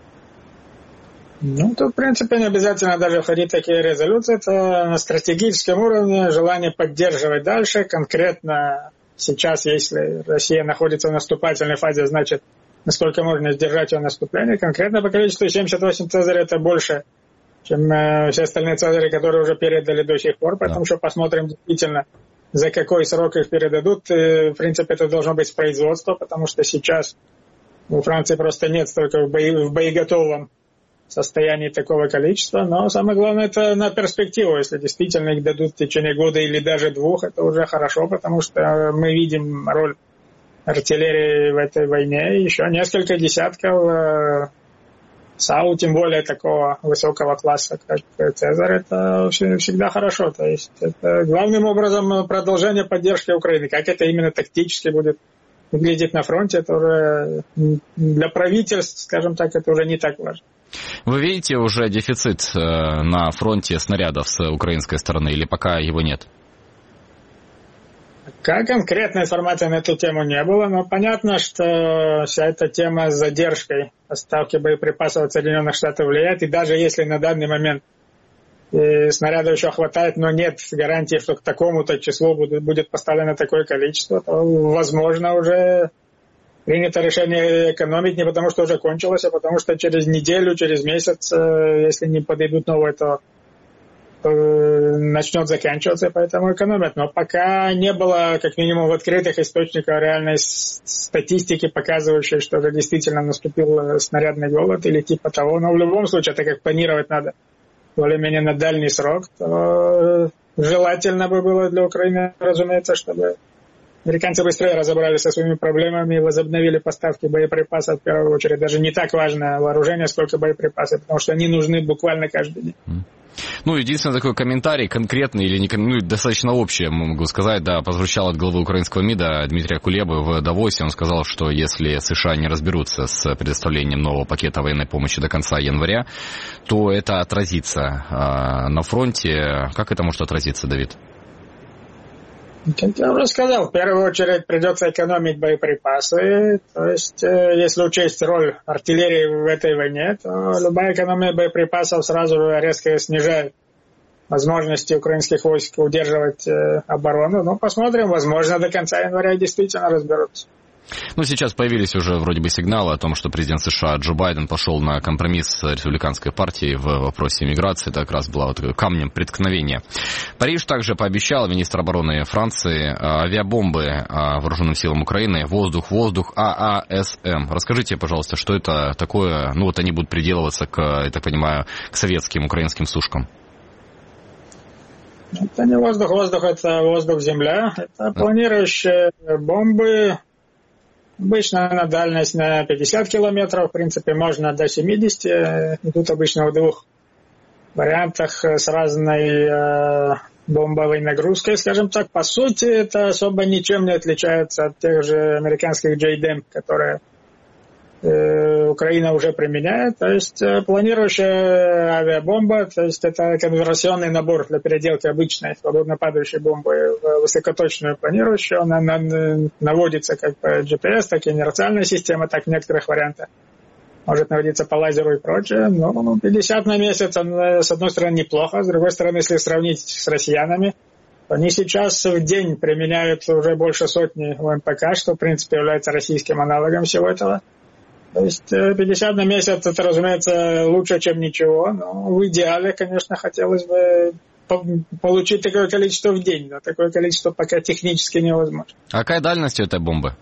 Ну, тут, в принципе, не обязательно даже входить в такие резолюции. Это на стратегическом уровне желание поддерживать дальше. Конкретно сейчас, если Россия находится в наступательной фазе, значит, насколько можно сдержать ее наступление. Конкретно по количеству 78 «Цезарей» это больше, чем все остальные «Цезари», которые уже передали до сих пор. Поэтому что посмотрим действительно, за какой срок их передадут. В принципе, это должно быть с производства, потому что сейчас у Франции просто нет столько в боеготовом состоянии такого количества, но самое главное это на перспективу, если действительно их дадут в течение года или даже 2, это уже хорошо, потому что мы видим роль артиллерии в этой войне, еще несколько десятков САУ, тем более такого высокого класса, как «Цезарь», это всегда хорошо, то есть это главным образом продолжение поддержки Украины, как это именно тактически будет выглядеть на фронте, это уже для правительств, скажем так, это уже не так важно. Вы видите уже дефицит на фронте снарядов с украинской стороны или пока его нет? Пока конкретной информации на эту тему не было, но понятно, что вся эта тема с задержкой поставки боеприпасов от Соединенных Штатов влияет, и даже если на данный момент снарядов еще хватает, но нет гарантии, что к такому-то числу будет поставлено такое количество, то, возможно, уже принято решение экономить не потому, что уже кончилось, а потому что через неделю, через месяц, если не подойдут новые, то начнет заканчиваться, и поэтому экономят. Но пока не было, как минимум, в открытых источниках реальной статистики, показывающей, что уже действительно наступил снарядный голод или типа того. Но в любом случае, так как планировать надо более-менее на дальний срок, то желательно бы было для Украины, разумеется, чтобы американцы быстрее разобрались со своими проблемами и возобновили поставки боеприпасов в первую очередь. Даже не так важно вооружение, сколько боеприпасов, потому что они нужны буквально каждый день. Ну, единственный такой комментарий, конкретный или не, достаточно общий, могу сказать, да, прозвучал от главы украинского МИДа Дмитрия Кулебы в Давосе. Он сказал, что если США не разберутся с предоставлением нового пакета военной помощи до конца января, то это отразится на фронте. Как это может отразиться, Давид? Как я уже сказал, в первую очередь придется экономить боеприпасы. То есть, если учесть роль артиллерии в этой войне, то любая экономия боеприпасов сразу же резко снижает возможности украинских войск удерживать оборону. Но посмотрим, возможно, до конца января действительно разберутся. Ну, сейчас появились уже вроде бы сигналы о том, что президент США Джо Байден пошел на компромисс с республиканской партией в вопросе иммиграции. Это как раз было вот камнем преткновения. Париж также пообещал, министр обороны Франции, авиабомбы вооруженным силам Украины, воздух-воздух, ААСМ. Расскажите, пожалуйста, что это такое? Ну, вот они будут приделываться, я так понимаю, к советским украинским сушкам. Это не воздух-воздух, это воздух-земля. Это планирующие бомбы. Обычно на дальность на 50 километров, в принципе, можно до 70. Идут обычно в 2 вариантах с разной бомбовой нагрузкой, скажем так. По сути, это особо ничем не отличается от тех же американских JDAM, которые Украина уже применяет. То есть планирующая авиабомба, то есть это конверсионный набор для переделки обычной свободно падающей бомбы в высокоточную планирующую. Она наводится как по GPS, так и инерциальная система, так в некоторых вариантах может наводиться по лазеру и прочее. Но 50 на месяц, с одной стороны, неплохо, с другой стороны, если сравнить с россиянами, они сейчас в день применяют уже больше сотни ОМПК, что, в принципе, является российским аналогом всего этого. То есть 50 на месяц, это, разумеется, лучше, чем ничего. Но в идеале, конечно, хотелось бы получить такое количество в день. Но такое количество пока технически невозможно. А какая дальность у этой бомбы?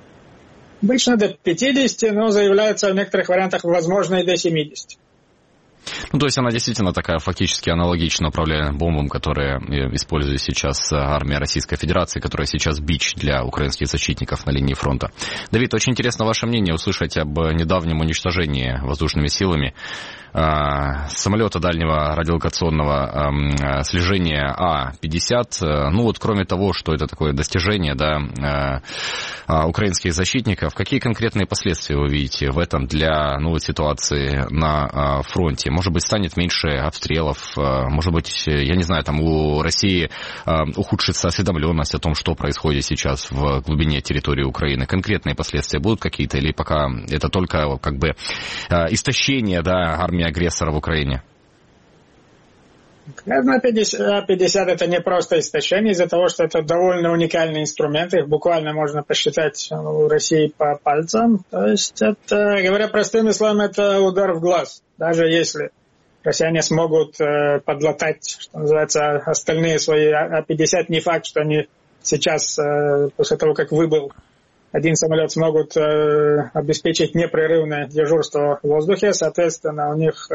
Обычно до 50, но заявляется в некоторых вариантах, возможно, и до 70. Ну, то есть она действительно такая фактически аналогично управляемая бомбам, которые использует сейчас армия Российской Федерации, которая сейчас бич для украинских защитников на линии фронта. Давид, очень интересно ваше мнение услышать об недавнем уничтожении воздушными силами самолета дальнего радиолокационного слежения А-50. Ну вот кроме того, что это такое достижение, да, украинских защитников, какие конкретные последствия вы видите в этом для ситуации на фронте? Может быть, станет меньше обстрелов, может быть, я не знаю, там у России ухудшится осведомленность о том, что происходит сейчас в глубине территории Украины. Конкретные последствия будут какие-то или пока это только как бы истощение, да, армии агрессора в Украине? Наверное, 50 это не просто истощение из-за того, что это довольно уникальный инструмент, их буквально можно посчитать у России по пальцам. То есть это, говоря простыми словами, это удар в глаз. Даже если россияне смогут подлатать, что называется, остальные свои А-50, не факт, что они сейчас, после того, как выбыл один самолет, смогут обеспечить непрерывное дежурство в воздухе. Соответственно, у них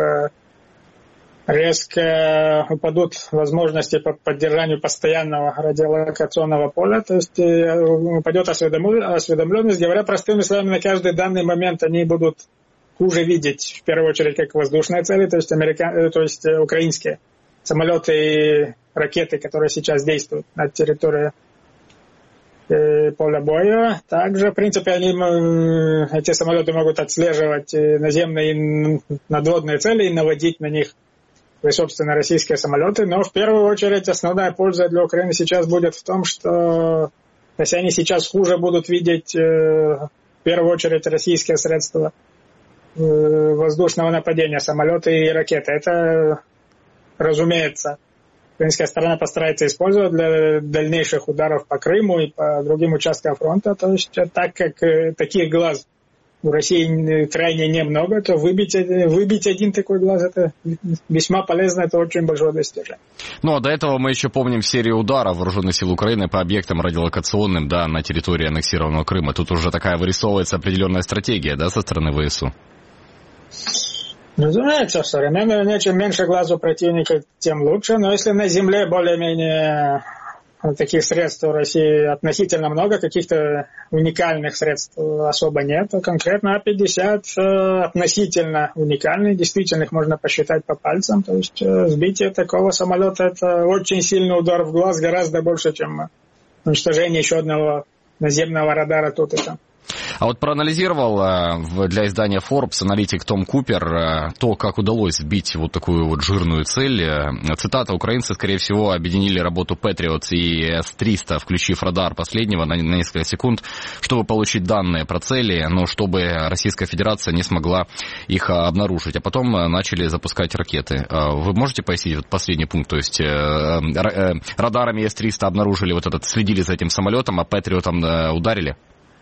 резко упадут возможности по поддержанию постоянного радиолокационного поля, то есть упадет осведомленность. Говоря простыми словами, на каждый данный момент они будут хуже видеть, в первую очередь, как воздушные цели, то есть украинские самолеты и ракеты, которые сейчас действуют на территории поля боя. Также, в принципе, эти самолеты могут отслеживать наземные и надводные цели и наводить на них свои собственные российские самолеты. Но в первую очередь основная польза для Украины сейчас будет в том, что россияне сейчас хуже будут видеть в первую очередь российские средства воздушного нападения, самолеты и ракеты. Это, разумеется, украинская сторона постарается использовать для дальнейших ударов по Крыму и по другим участкам фронта. То есть так как таких глаз у России крайне немного, то выбить один такой глаз — это весьма полезно, это очень большое достижение. Ну, а до этого мы еще помним серию ударов вооруженных сил Украины по объектам радиолокационным, да, на территории аннексированного Крыма. Тут уже такая вырисовывается определенная стратегия, да, со стороны ВСУ. Разумеется, в современной войне чем меньше глаз у противника, тем лучше. Но если на земле более-менее таких средств у России относительно много, каких-то уникальных средств особо нет, то конкретно А-50 относительно уникальный, действительно их можно посчитать по пальцам. То есть сбитие такого самолета — это очень сильный удар в глаз, гораздо больше, чем уничтожение еще одного наземного радара тут и там. А вот проанализировал для издания Forbes аналитик Том Купер то, как удалось сбить вот такую вот жирную цель. Цитата: украинцы, скорее всего, объединили работу Patriot и С-300, включив радар последнего на несколько секунд, чтобы получить данные про цели, но чтобы Российская Федерация не смогла их обнаружить. А потом начали запускать ракеты. Вы можете пояснить вот последний пункт? То есть радарами С-300 обнаружили вот этот, следили за этим самолетом, а Patriot ударили?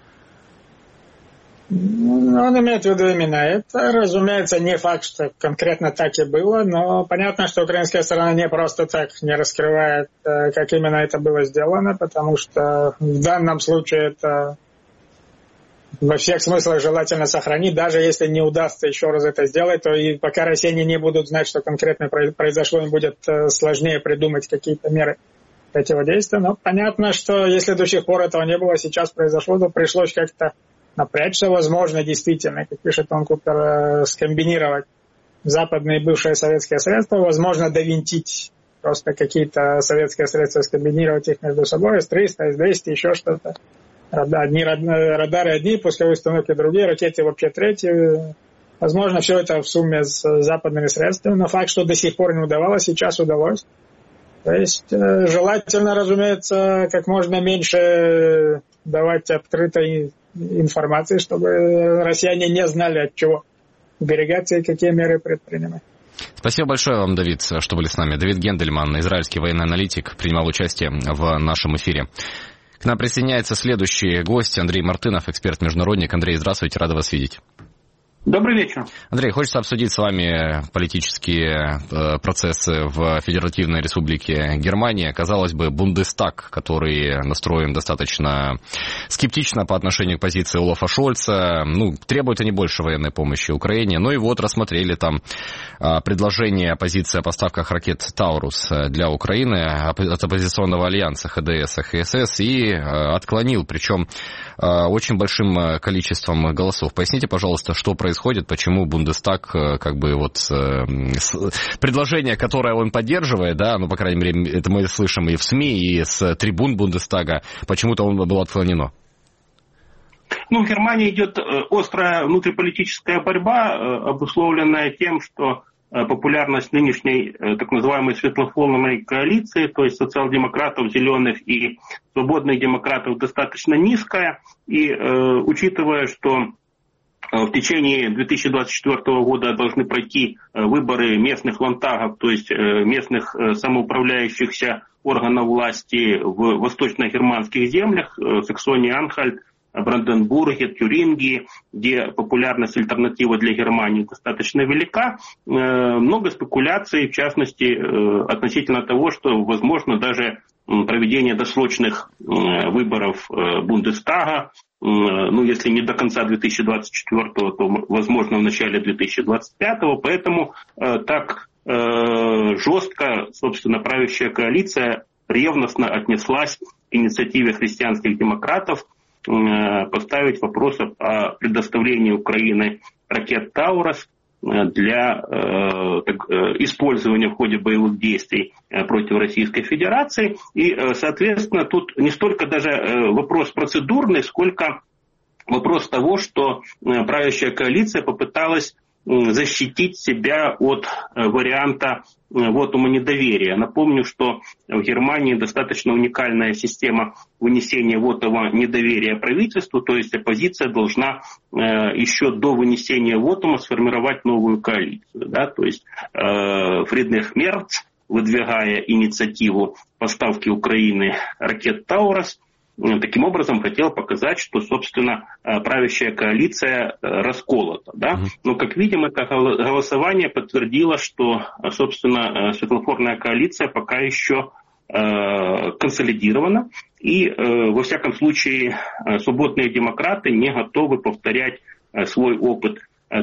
Он имеет в виду именно это. Разумеется, не факт, что конкретно так и было, но понятно, что украинская сторона не просто так не раскрывает, как именно это было сделано, потому что в данном случае это во всех смыслах желательно сохранить. Даже если не удастся еще раз это сделать, то и пока россияне не будут знать, что конкретно произошло, им будет сложнее придумать какие-то меры противодействия. Но понятно, что если до сих пор этого не было, сейчас произошло, то пришлось как-то напрячься. Возможно, действительно, как пишет Том Купер, скомбинировать западные бывшие советские средства, возможно, довинтить просто какие-то советские средства, скомбинировать их между собой, С-300, С-200, еще что-то. Радары одни, пусковые установки другие, ракеты вообще третьи. Возможно, все это в сумме с западными средствами, но факт, что до сих пор не удавалось, сейчас удалось. То есть желательно, разумеется, как можно меньше давать открытой информации, чтобы россияне не знали, от чего берегаться и какие меры предпринимать. Спасибо большое вам, Давид, что были с нами. Давид Гендельман, израильский военный аналитик, принимал участие в нашем эфире. К нам присоединяется следующий гость Андрей Мартынов, эксперт-международник. Андрей, здравствуйте, рада вас видеть. Добрый вечер. Андрей, хочется обсудить с вами политические процессы в Федеративной Республике Германия. Казалось бы, Бундестаг, который настроен достаточно скептично по отношению к позиции Олафа Шольца, требует они больше военной помощи Украине. Ну и вот рассмотрели там предложение оппозиции о поставках ракет «Таурус» для Украины от оппозиционного альянса ХДС и ХСС и отклонил, причем очень большим количеством голосов. Поясните, пожалуйста, что происходит, почему Бундестаг, предложение, которое он поддерживает, да, по крайней мере, это мы слышим и в СМИ, и с трибун Бундестага, почему-то он было отклонено. В Германии идет острая внутриполитическая борьба, обусловленная тем, что популярность нынешней так называемой светлофоновой коалиции, то есть социал-демократов, зеленых и свободных демократов, достаточно низкая. И учитывая, что в течение 2024 года должны пройти выборы местных ландтагов, то есть местных самоуправляющихся органов власти в восточно-германских землях, Саксонии-Анхальт, Бранденбурге, Тюрингии, где популярность альтернативы для Германии достаточно велика. Много спекуляций, в частности, относительно того, что возможно даже проведение досрочных выборов Бундестага, если не до конца 2024, то, возможно, в начале 2025. Поэтому так жестко, собственно, правящая коалиция ревностно отнеслась к инициативе христианских демократов поставить вопрос о предоставлении Украины ракет «Таурус» для использования в ходе боевых действий против Российской Федерации. И, соответственно, тут не столько даже вопрос процедурный, сколько вопрос того, что правящая коалиция попыталась защитить себя от варианта вотума недоверия. Напомню, что в Германии достаточно уникальная система вынесения вотума недоверия правительству, то есть оппозиция должна еще до вынесения вотума сформировать новую коалицию. Да? То есть Фридрих Мерц, выдвигая инициативу поставки Украины ракет «Таурус», таким образом хотел показать, что, собственно, правящая коалиция расколота. Да? Но, как видим, это голосование подтвердило, что, собственно, светлофорная коалиция пока еще консолидирована. И, во всяком случае, свободные демократы не готовы повторять свой опыт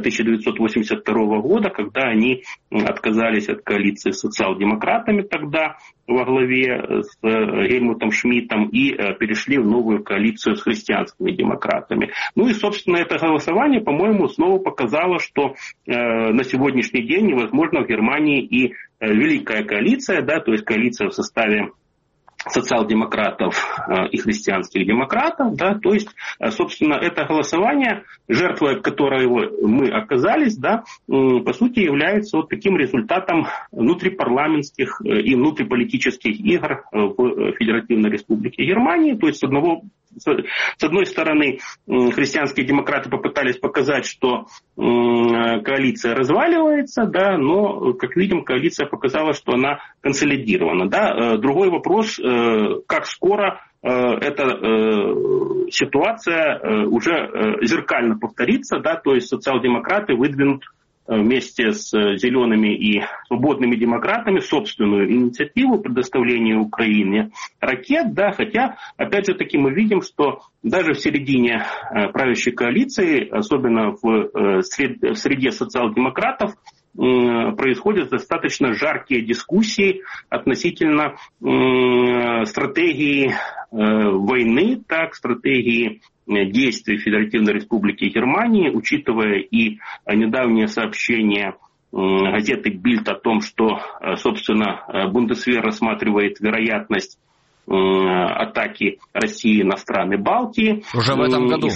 1982 года, когда они отказались от коалиции с социал-демократами тогда во главе с Гельмутом Шмидтом и перешли в новую коалицию с христианскими демократами. И, собственно, это голосование, по-моему, снова показало, что на сегодняшний день невозможно в Германии и великая коалиция, да, то есть коалиция в составе социал-демократов и христианских демократов, да, то есть, собственно, это голосование, жертвой которого мы оказались, да, по сути, является вот таким результатом внутрипарламентских и внутриполитических игр в Федеративной Республике Германии, то есть с одной стороны, христианские демократы попытались показать, что коалиция разваливается, да, но, как видим, коалиция показала, что она консолидирована. Да. Другой вопрос, как скоро эта ситуация уже зеркально повторится, да, то есть социал-демократы выдвинут вместе с зелеными и свободными демократами собственную инициативу предоставления Украине ракет, да, хотя, опять же таки, мы видим, что даже в середине правящей коалиции, особенно в среде социал-демократов, происходят достаточно жаркие дискуссии относительно стратегии войны, так, стратегии действий Федеративной Республики Германии, учитывая и недавние сообщения газеты «Бильд» о том, что, собственно, Бундесвер рассматривает вероятность атаки России на страны Балтии. Уже в этом году.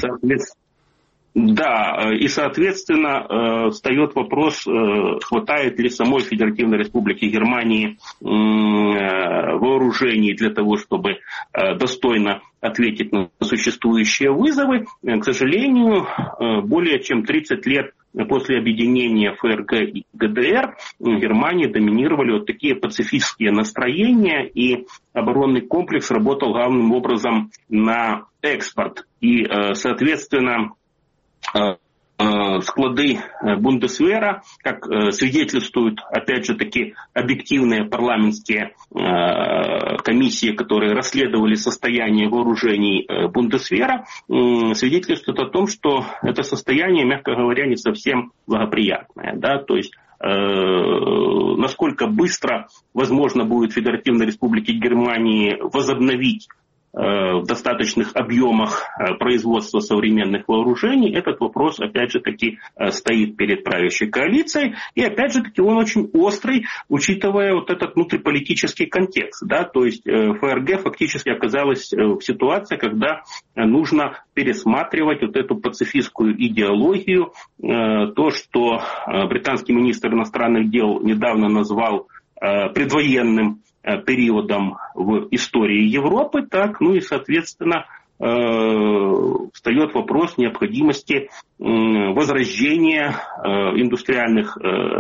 Да, и, соответственно, встает вопрос, хватает ли самой Федеративной Республики Германии вооружений для того, чтобы достойно ответить на существующие вызовы. К сожалению, более чем 30 лет после объединения ФРГ и ГДР в Германии доминировали вот такие пацифистские настроения, и оборонный комплекс работал главным образом на экспорт. И, соответственно, склады Бундесвера, как свидетельствуют, опять же таки, объективные парламентские комиссии, которые расследовали состояние вооружений Бундесвера, свидетельствуют о том, что это состояние, мягко говоря, не совсем благоприятное. Да? То есть насколько быстро возможно будет Федеративной Республике Германии возобновить в достаточных объемах производства современных вооружений, этот вопрос, опять же таки, стоит перед правящей коалицией. И, опять же таки, он очень острый, учитывая вот этот внутриполитический контекст. Да? То есть ФРГ фактически оказалась в ситуации, когда нужно пересматривать вот эту пацифистскую идеологию. То, что британский министр иностранных дел недавно назвал предвоенным периодом в истории Европы, так, ну и, соответственно, встает вопрос необходимости возрождения индустриальных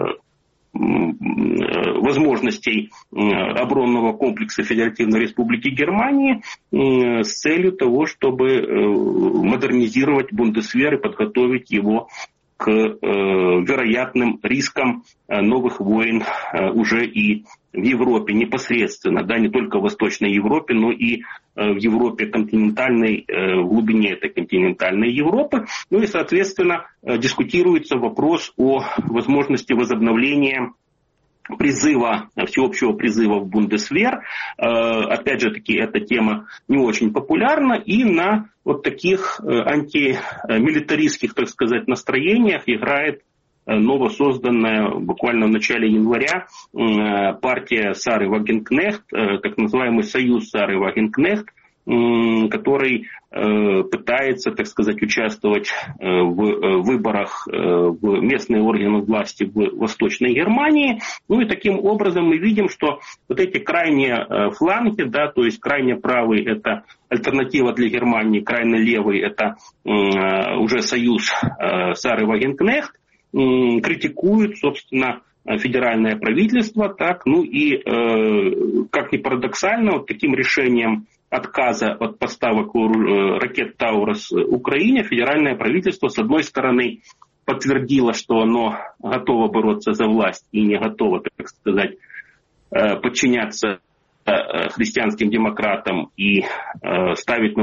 возможностей оборонного комплекса Федеративной Республики Германии с целью того, чтобы модернизировать Бундесвер и подготовить его к вероятным рискам новых войн уже и в Европе непосредственно, да, не только в Восточной Европе, но и в Европе континентальной, в глубине этой континентальной Европы. Ну и, соответственно, дискутируется вопрос о возможности возобновления призыва, всеобщего призыва в Бундесвер. Опять же таки, эта тема не очень популярна, и на вот таких антимилитаристских, так сказать, настроениях играет новосозданная буквально в начале января партия Сары Вагенкнехт, так называемый союз Сары Вагенкнехт, который пытается, так сказать, участвовать в выборах в местные органы власти в Восточной Германии. Ну и таким образом мы видим, что вот эти крайние фланги, да, то есть крайне правый — это альтернатива для Германии, крайне левый — это уже союз Сары Вагенкнехт, критикуют, собственно, федеральное правительство, так, ну и, как ни парадоксально, вот таким решением отказа от поставок ракет «Таурус» Украине федеральное правительство, с одной стороны, подтвердило, что оно готово бороться за власть и не готово, так сказать, подчиняться христианским демократам и ставить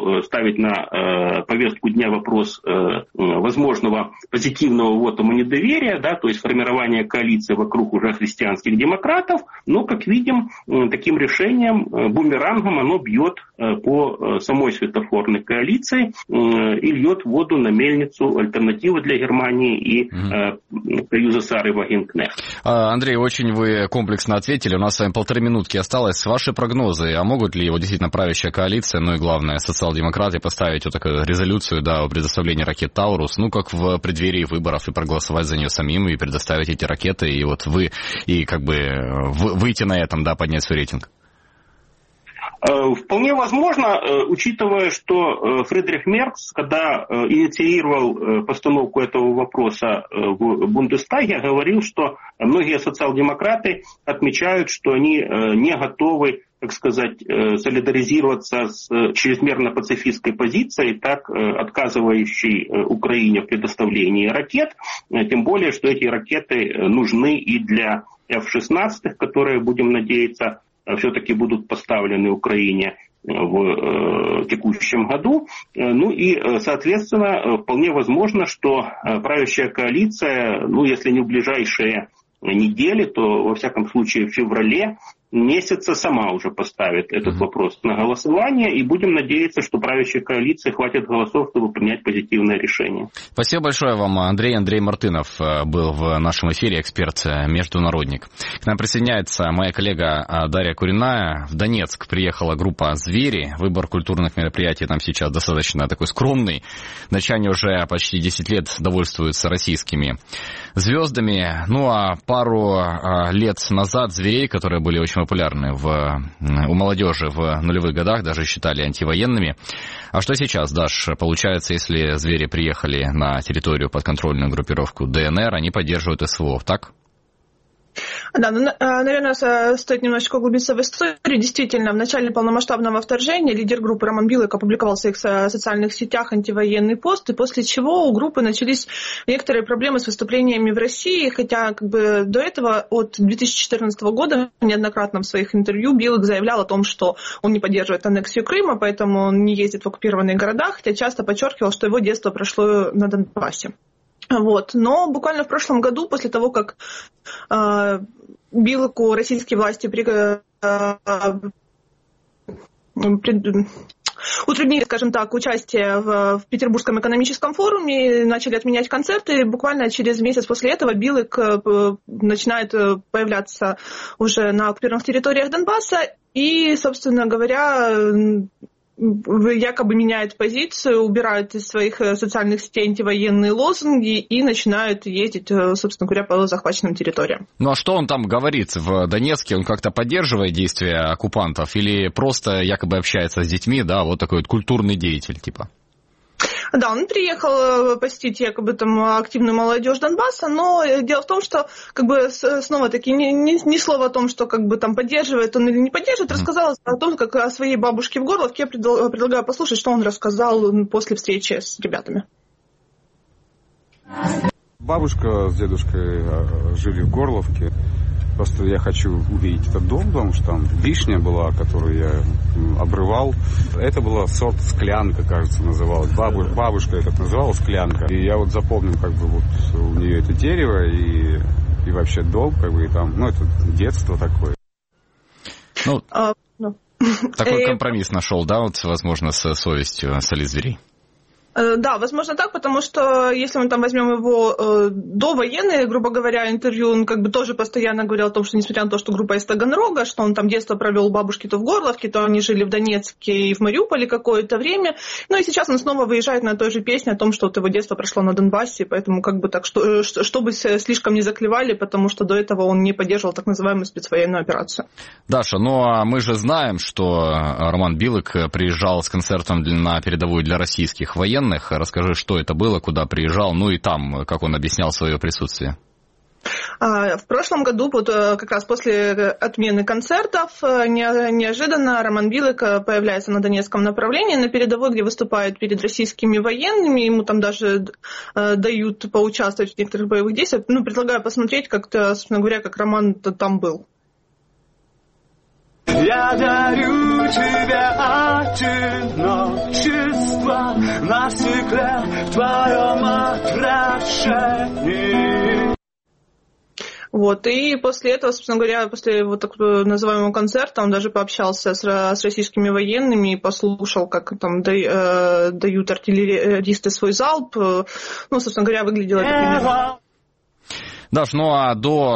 на повестку дня вопрос возможного позитивного вотума недоверия, да, то есть формирование коалиции вокруг уже христианских демократов, но, как видим, таким решением, бумерангом, оно бьет по самой светофорной коалиции и льет воду на мельницу альтернативы для Германии и союза Сары Вагенкнехт. Андрей, очень вы комплексно ответили. У нас с вами 1,5 минутки осталось. Ваши прогнозы, а могут ли его действительно правящая коалиция, ну и главное, социал-демократы поставить вот такую резолюцию, да, о предоставлении ракет «Таурус», ну, как в преддверии выборов, и проголосовать за нее самим, и предоставить эти ракеты, и вот вы, и как бы выйти на этом, да, поднять свой рейтинг? Вполне возможно, учитывая, что Фридрих Мерц, когда инициировал постановку этого вопроса в Бундестаге, говорил, что многие социал-демократы отмечают, что они не готовы, так сказать, солидаризироваться с чрезмерно пацифистской позицией, так отказывающей Украине в предоставлении ракет, тем более, что эти ракеты нужны и для F-16, которые, будем надеяться, все-таки будут поставлены Украине в текущем году. Ну и, соответственно, вполне возможно, что правящая коалиция, ну, если не в ближайшие недели, то, во всяком случае, в феврале месяца сама уже поставит этот вопрос на голосование, и будем надеяться, что правящей коалиции хватит голосов, чтобы принять позитивное решение. Спасибо большое вам, Андрей. Андрей Мартынов был в нашем эфире, эксперт-международник. К нам присоединяется моя коллега Дарья Куриная. В Донецк приехала группа «Звери». Выбор культурных мероприятий там сейчас достаточно такой скромный. Датчане уже почти 10 лет довольствуются российскими звездами. Ну а пару лет назад «Зверей», которые были очень популярны у молодежи в нулевых годах, даже считали антивоенными. А что сейчас, Даш, получается, если «Звери» приехали на территорию подконтрольную группировку ДНР, они поддерживают СВО, так? Да, наверное, стоит немножечко углубиться в историю. Действительно, в начале полномасштабного вторжения лидер группы Роман Билык опубликовал в своих социальных сетях антивоенный пост, и после чего у группы начались некоторые проблемы с выступлениями в России, хотя до этого, от 2014 года, неоднократно в своих интервью Билык заявлял о том, что он не поддерживает аннексию Крыма, поэтому он не ездит в оккупированные города, хотя часто подчеркивал, что его детство прошло на Донбассе. Но буквально в прошлом году, после того, как Билыку российские власти утруднили, скажем так, участие в Петербургском экономическом форуме, начали отменять концерты. Буквально через месяц после этого Билык начинает появляться уже на оккупированных территориях Донбасса и, собственно говоря, якобы меняет позицию, убирает из своих социальных сетей антивоенные лозунги и начинает ездить, собственно говоря, по захваченным территориям. Ну а что он там говорит в Донецке? Он как-то поддерживает действия оккупантов или просто якобы общается с детьми, да, вот такой вот культурный деятель типа? Да, он приехал посетить якобы там активную молодежь Донбасса, но дело в том, что снова-таки ни слова о том, что там поддерживает он или не поддерживает, рассказал о том, как о своей бабушке в Горловке. Я предлагаю послушать, что он рассказал после встречи с ребятами. Бабушка с дедушкой жили в Горловке. Просто я хочу увидеть этот дом, потому что там вишня была, которую я обрывал. Это была сорт склянка, кажется, называлась. Бабушка это называла склянка. И я запомнил, у нее это дерево и вообще дом, и там, это детство такое. Такой компромисс нашел, да, возможно, с совестью Соли зверей. Да, возможно так, потому что если мы там возьмем его довоенные, грубо говоря, интервью, он тоже постоянно говорил о том, что несмотря на то, что группа из Таганрога, что он там детство провел у бабушки то в Горловке, то они жили в Донецке и в Мариуполе какое-то время. И сейчас он снова выезжает на той же песне о том, что его детство прошло на Донбассе, поэтому чтобы слишком не заклевали, потому что до этого он не поддерживал так называемую спецвоенную операцию. Даша, а мы же знаем, что Роман Билык приезжал с концертом на передовую для российских военных. Расскажи, что это было, куда приезжал, и там, как он объяснял свое присутствие. В прошлом году, как раз после отмены концертов, неожиданно Роман Билык появляется на Донецком направлении, на передовой, где выступает перед российскими военными. Ему там даже дают поучаствовать в некоторых боевых действиях. Предлагаю посмотреть, собственно говоря, как Роман там был. Я дарю тебе одиночество навсегда в твоем отражении. И после этого, собственно говоря, после так называемого концерта он даже пообщался с российскими военными и послушал, как там дают артиллеристы свой залп. Собственно говоря, выглядело это примерно. Даш, до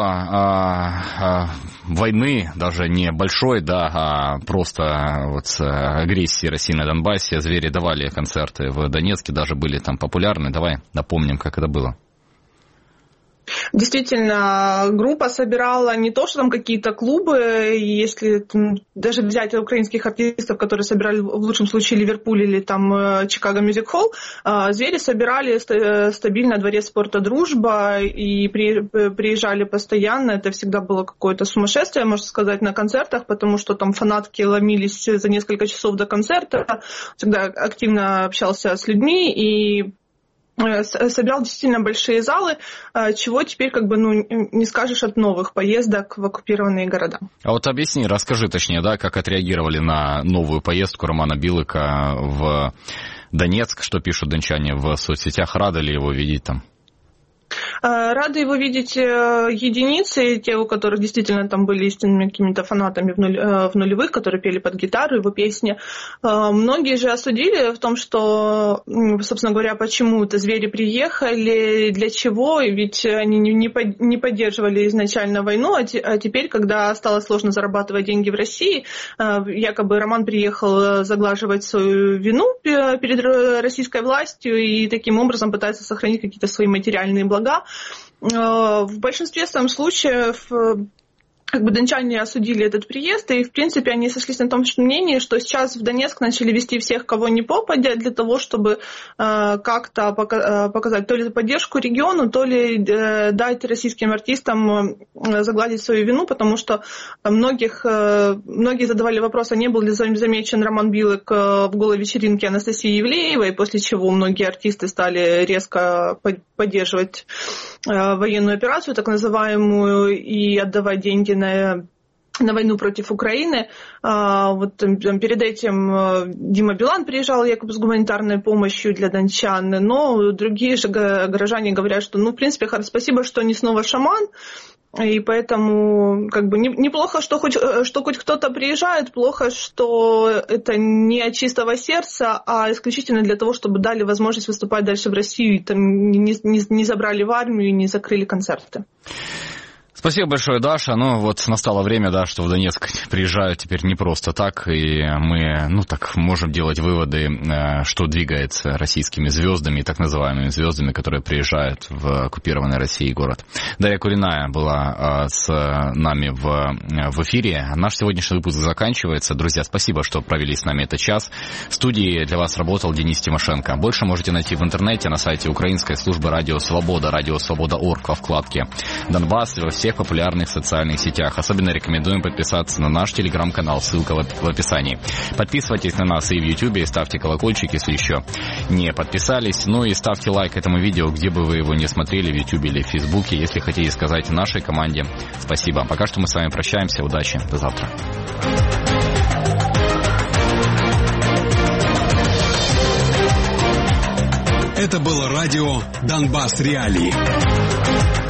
войны, даже не большой, а просто агрессии России на Донбассе, звери давали концерты в Донецке, даже были там популярны. Давай напомним, как это было. Действительно, группа собирала не то, что там какие-то клубы, если даже взять украинских артистов, которые собирали в лучшем случае Ливерпуль или там Чикаго Мюзик Холл, звери собирали стабильно Дворец спорта «Дружба» и приезжали постоянно. Это всегда было какое-то сумасшествие, можно сказать, на концертах, потому что там фанатки ломились за несколько часов до концерта, всегда активно общался с людьми и собирал действительно большие залы, чего теперь не скажешь от новых поездок в оккупированные города. А объясни, расскажи точнее, как отреагировали на новую поездку Романа Билыка в Донецк, что пишут дончане в соцсетях, рады ли его видеть там? Рады его видеть единицы, те, у которых действительно там были истинными какими-то фанатами в нулевых, которые пели под гитару его песни. Многие же осудили в том, что, собственно говоря, почему это звери приехали, для чего, ведь они не поддерживали изначально войну, а теперь, когда стало сложно зарабатывать деньги в России, якобы Роман приехал заглаживать свою вину перед российской властью и таким образом пытается сохранить какие-то свои материальные блага. В большинстве случаев дончане осудили этот приезд, и, в принципе, они сошлись на том мнении, что сейчас в Донецк начали везти всех, кого не попадя, для того, чтобы как-то показать то ли поддержку региону, то ли дать российским артистам загладить свою вину, потому что многие задавали вопрос, а не был ли замечен Роман Билык в голой вечеринке Анастасии Ивлеевой, после чего многие артисты стали резко поддерживать военную операцию, так называемую, и отдавать деньги на войну против Украины. Вот перед этим Дима Билан приезжал якобы с гуманитарной помощью для дончан, но другие же горожане говорят, что, в принципе, спасибо, что не снова шаман, и поэтому неплохо, что хоть кто-то приезжает, плохо, что это не от чистого сердца, а исключительно для того, чтобы дали возможность выступать дальше в Россию, и там не забрали в армию, не закрыли концерты. Спасибо большое, Даша. Настало время, да, что в Донецк приезжают теперь не просто так, и мы, можем делать выводы, что двигается российскими звездами, так называемыми звездами, которые приезжают в оккупированный Россией город. Дарья Куриная была с нами в эфире. Наш сегодняшний выпуск заканчивается. Друзья, спасибо, что провели с нами этот час. В студии для вас работал Денис Тимошенко. Больше можете найти в интернете на сайте Украинской службы Радио Свобода, радиосвобода.орг во вкладке «Донбасс» и во всех популярных социальных сетях. Особенно рекомендуем подписаться на наш телеграм-канал, ссылка в описании. Подписывайтесь на нас и в Ютубе, и ставьте колокольчик, если еще не подписались. И ставьте лайк этому видео, где бы вы его не смотрели, в Ютубе или в Фейсбуке, если хотите сказать нашей команде спасибо. Пока что мы с вами прощаемся. Удачи. До завтра. Это было радио «Донбасс Реалии».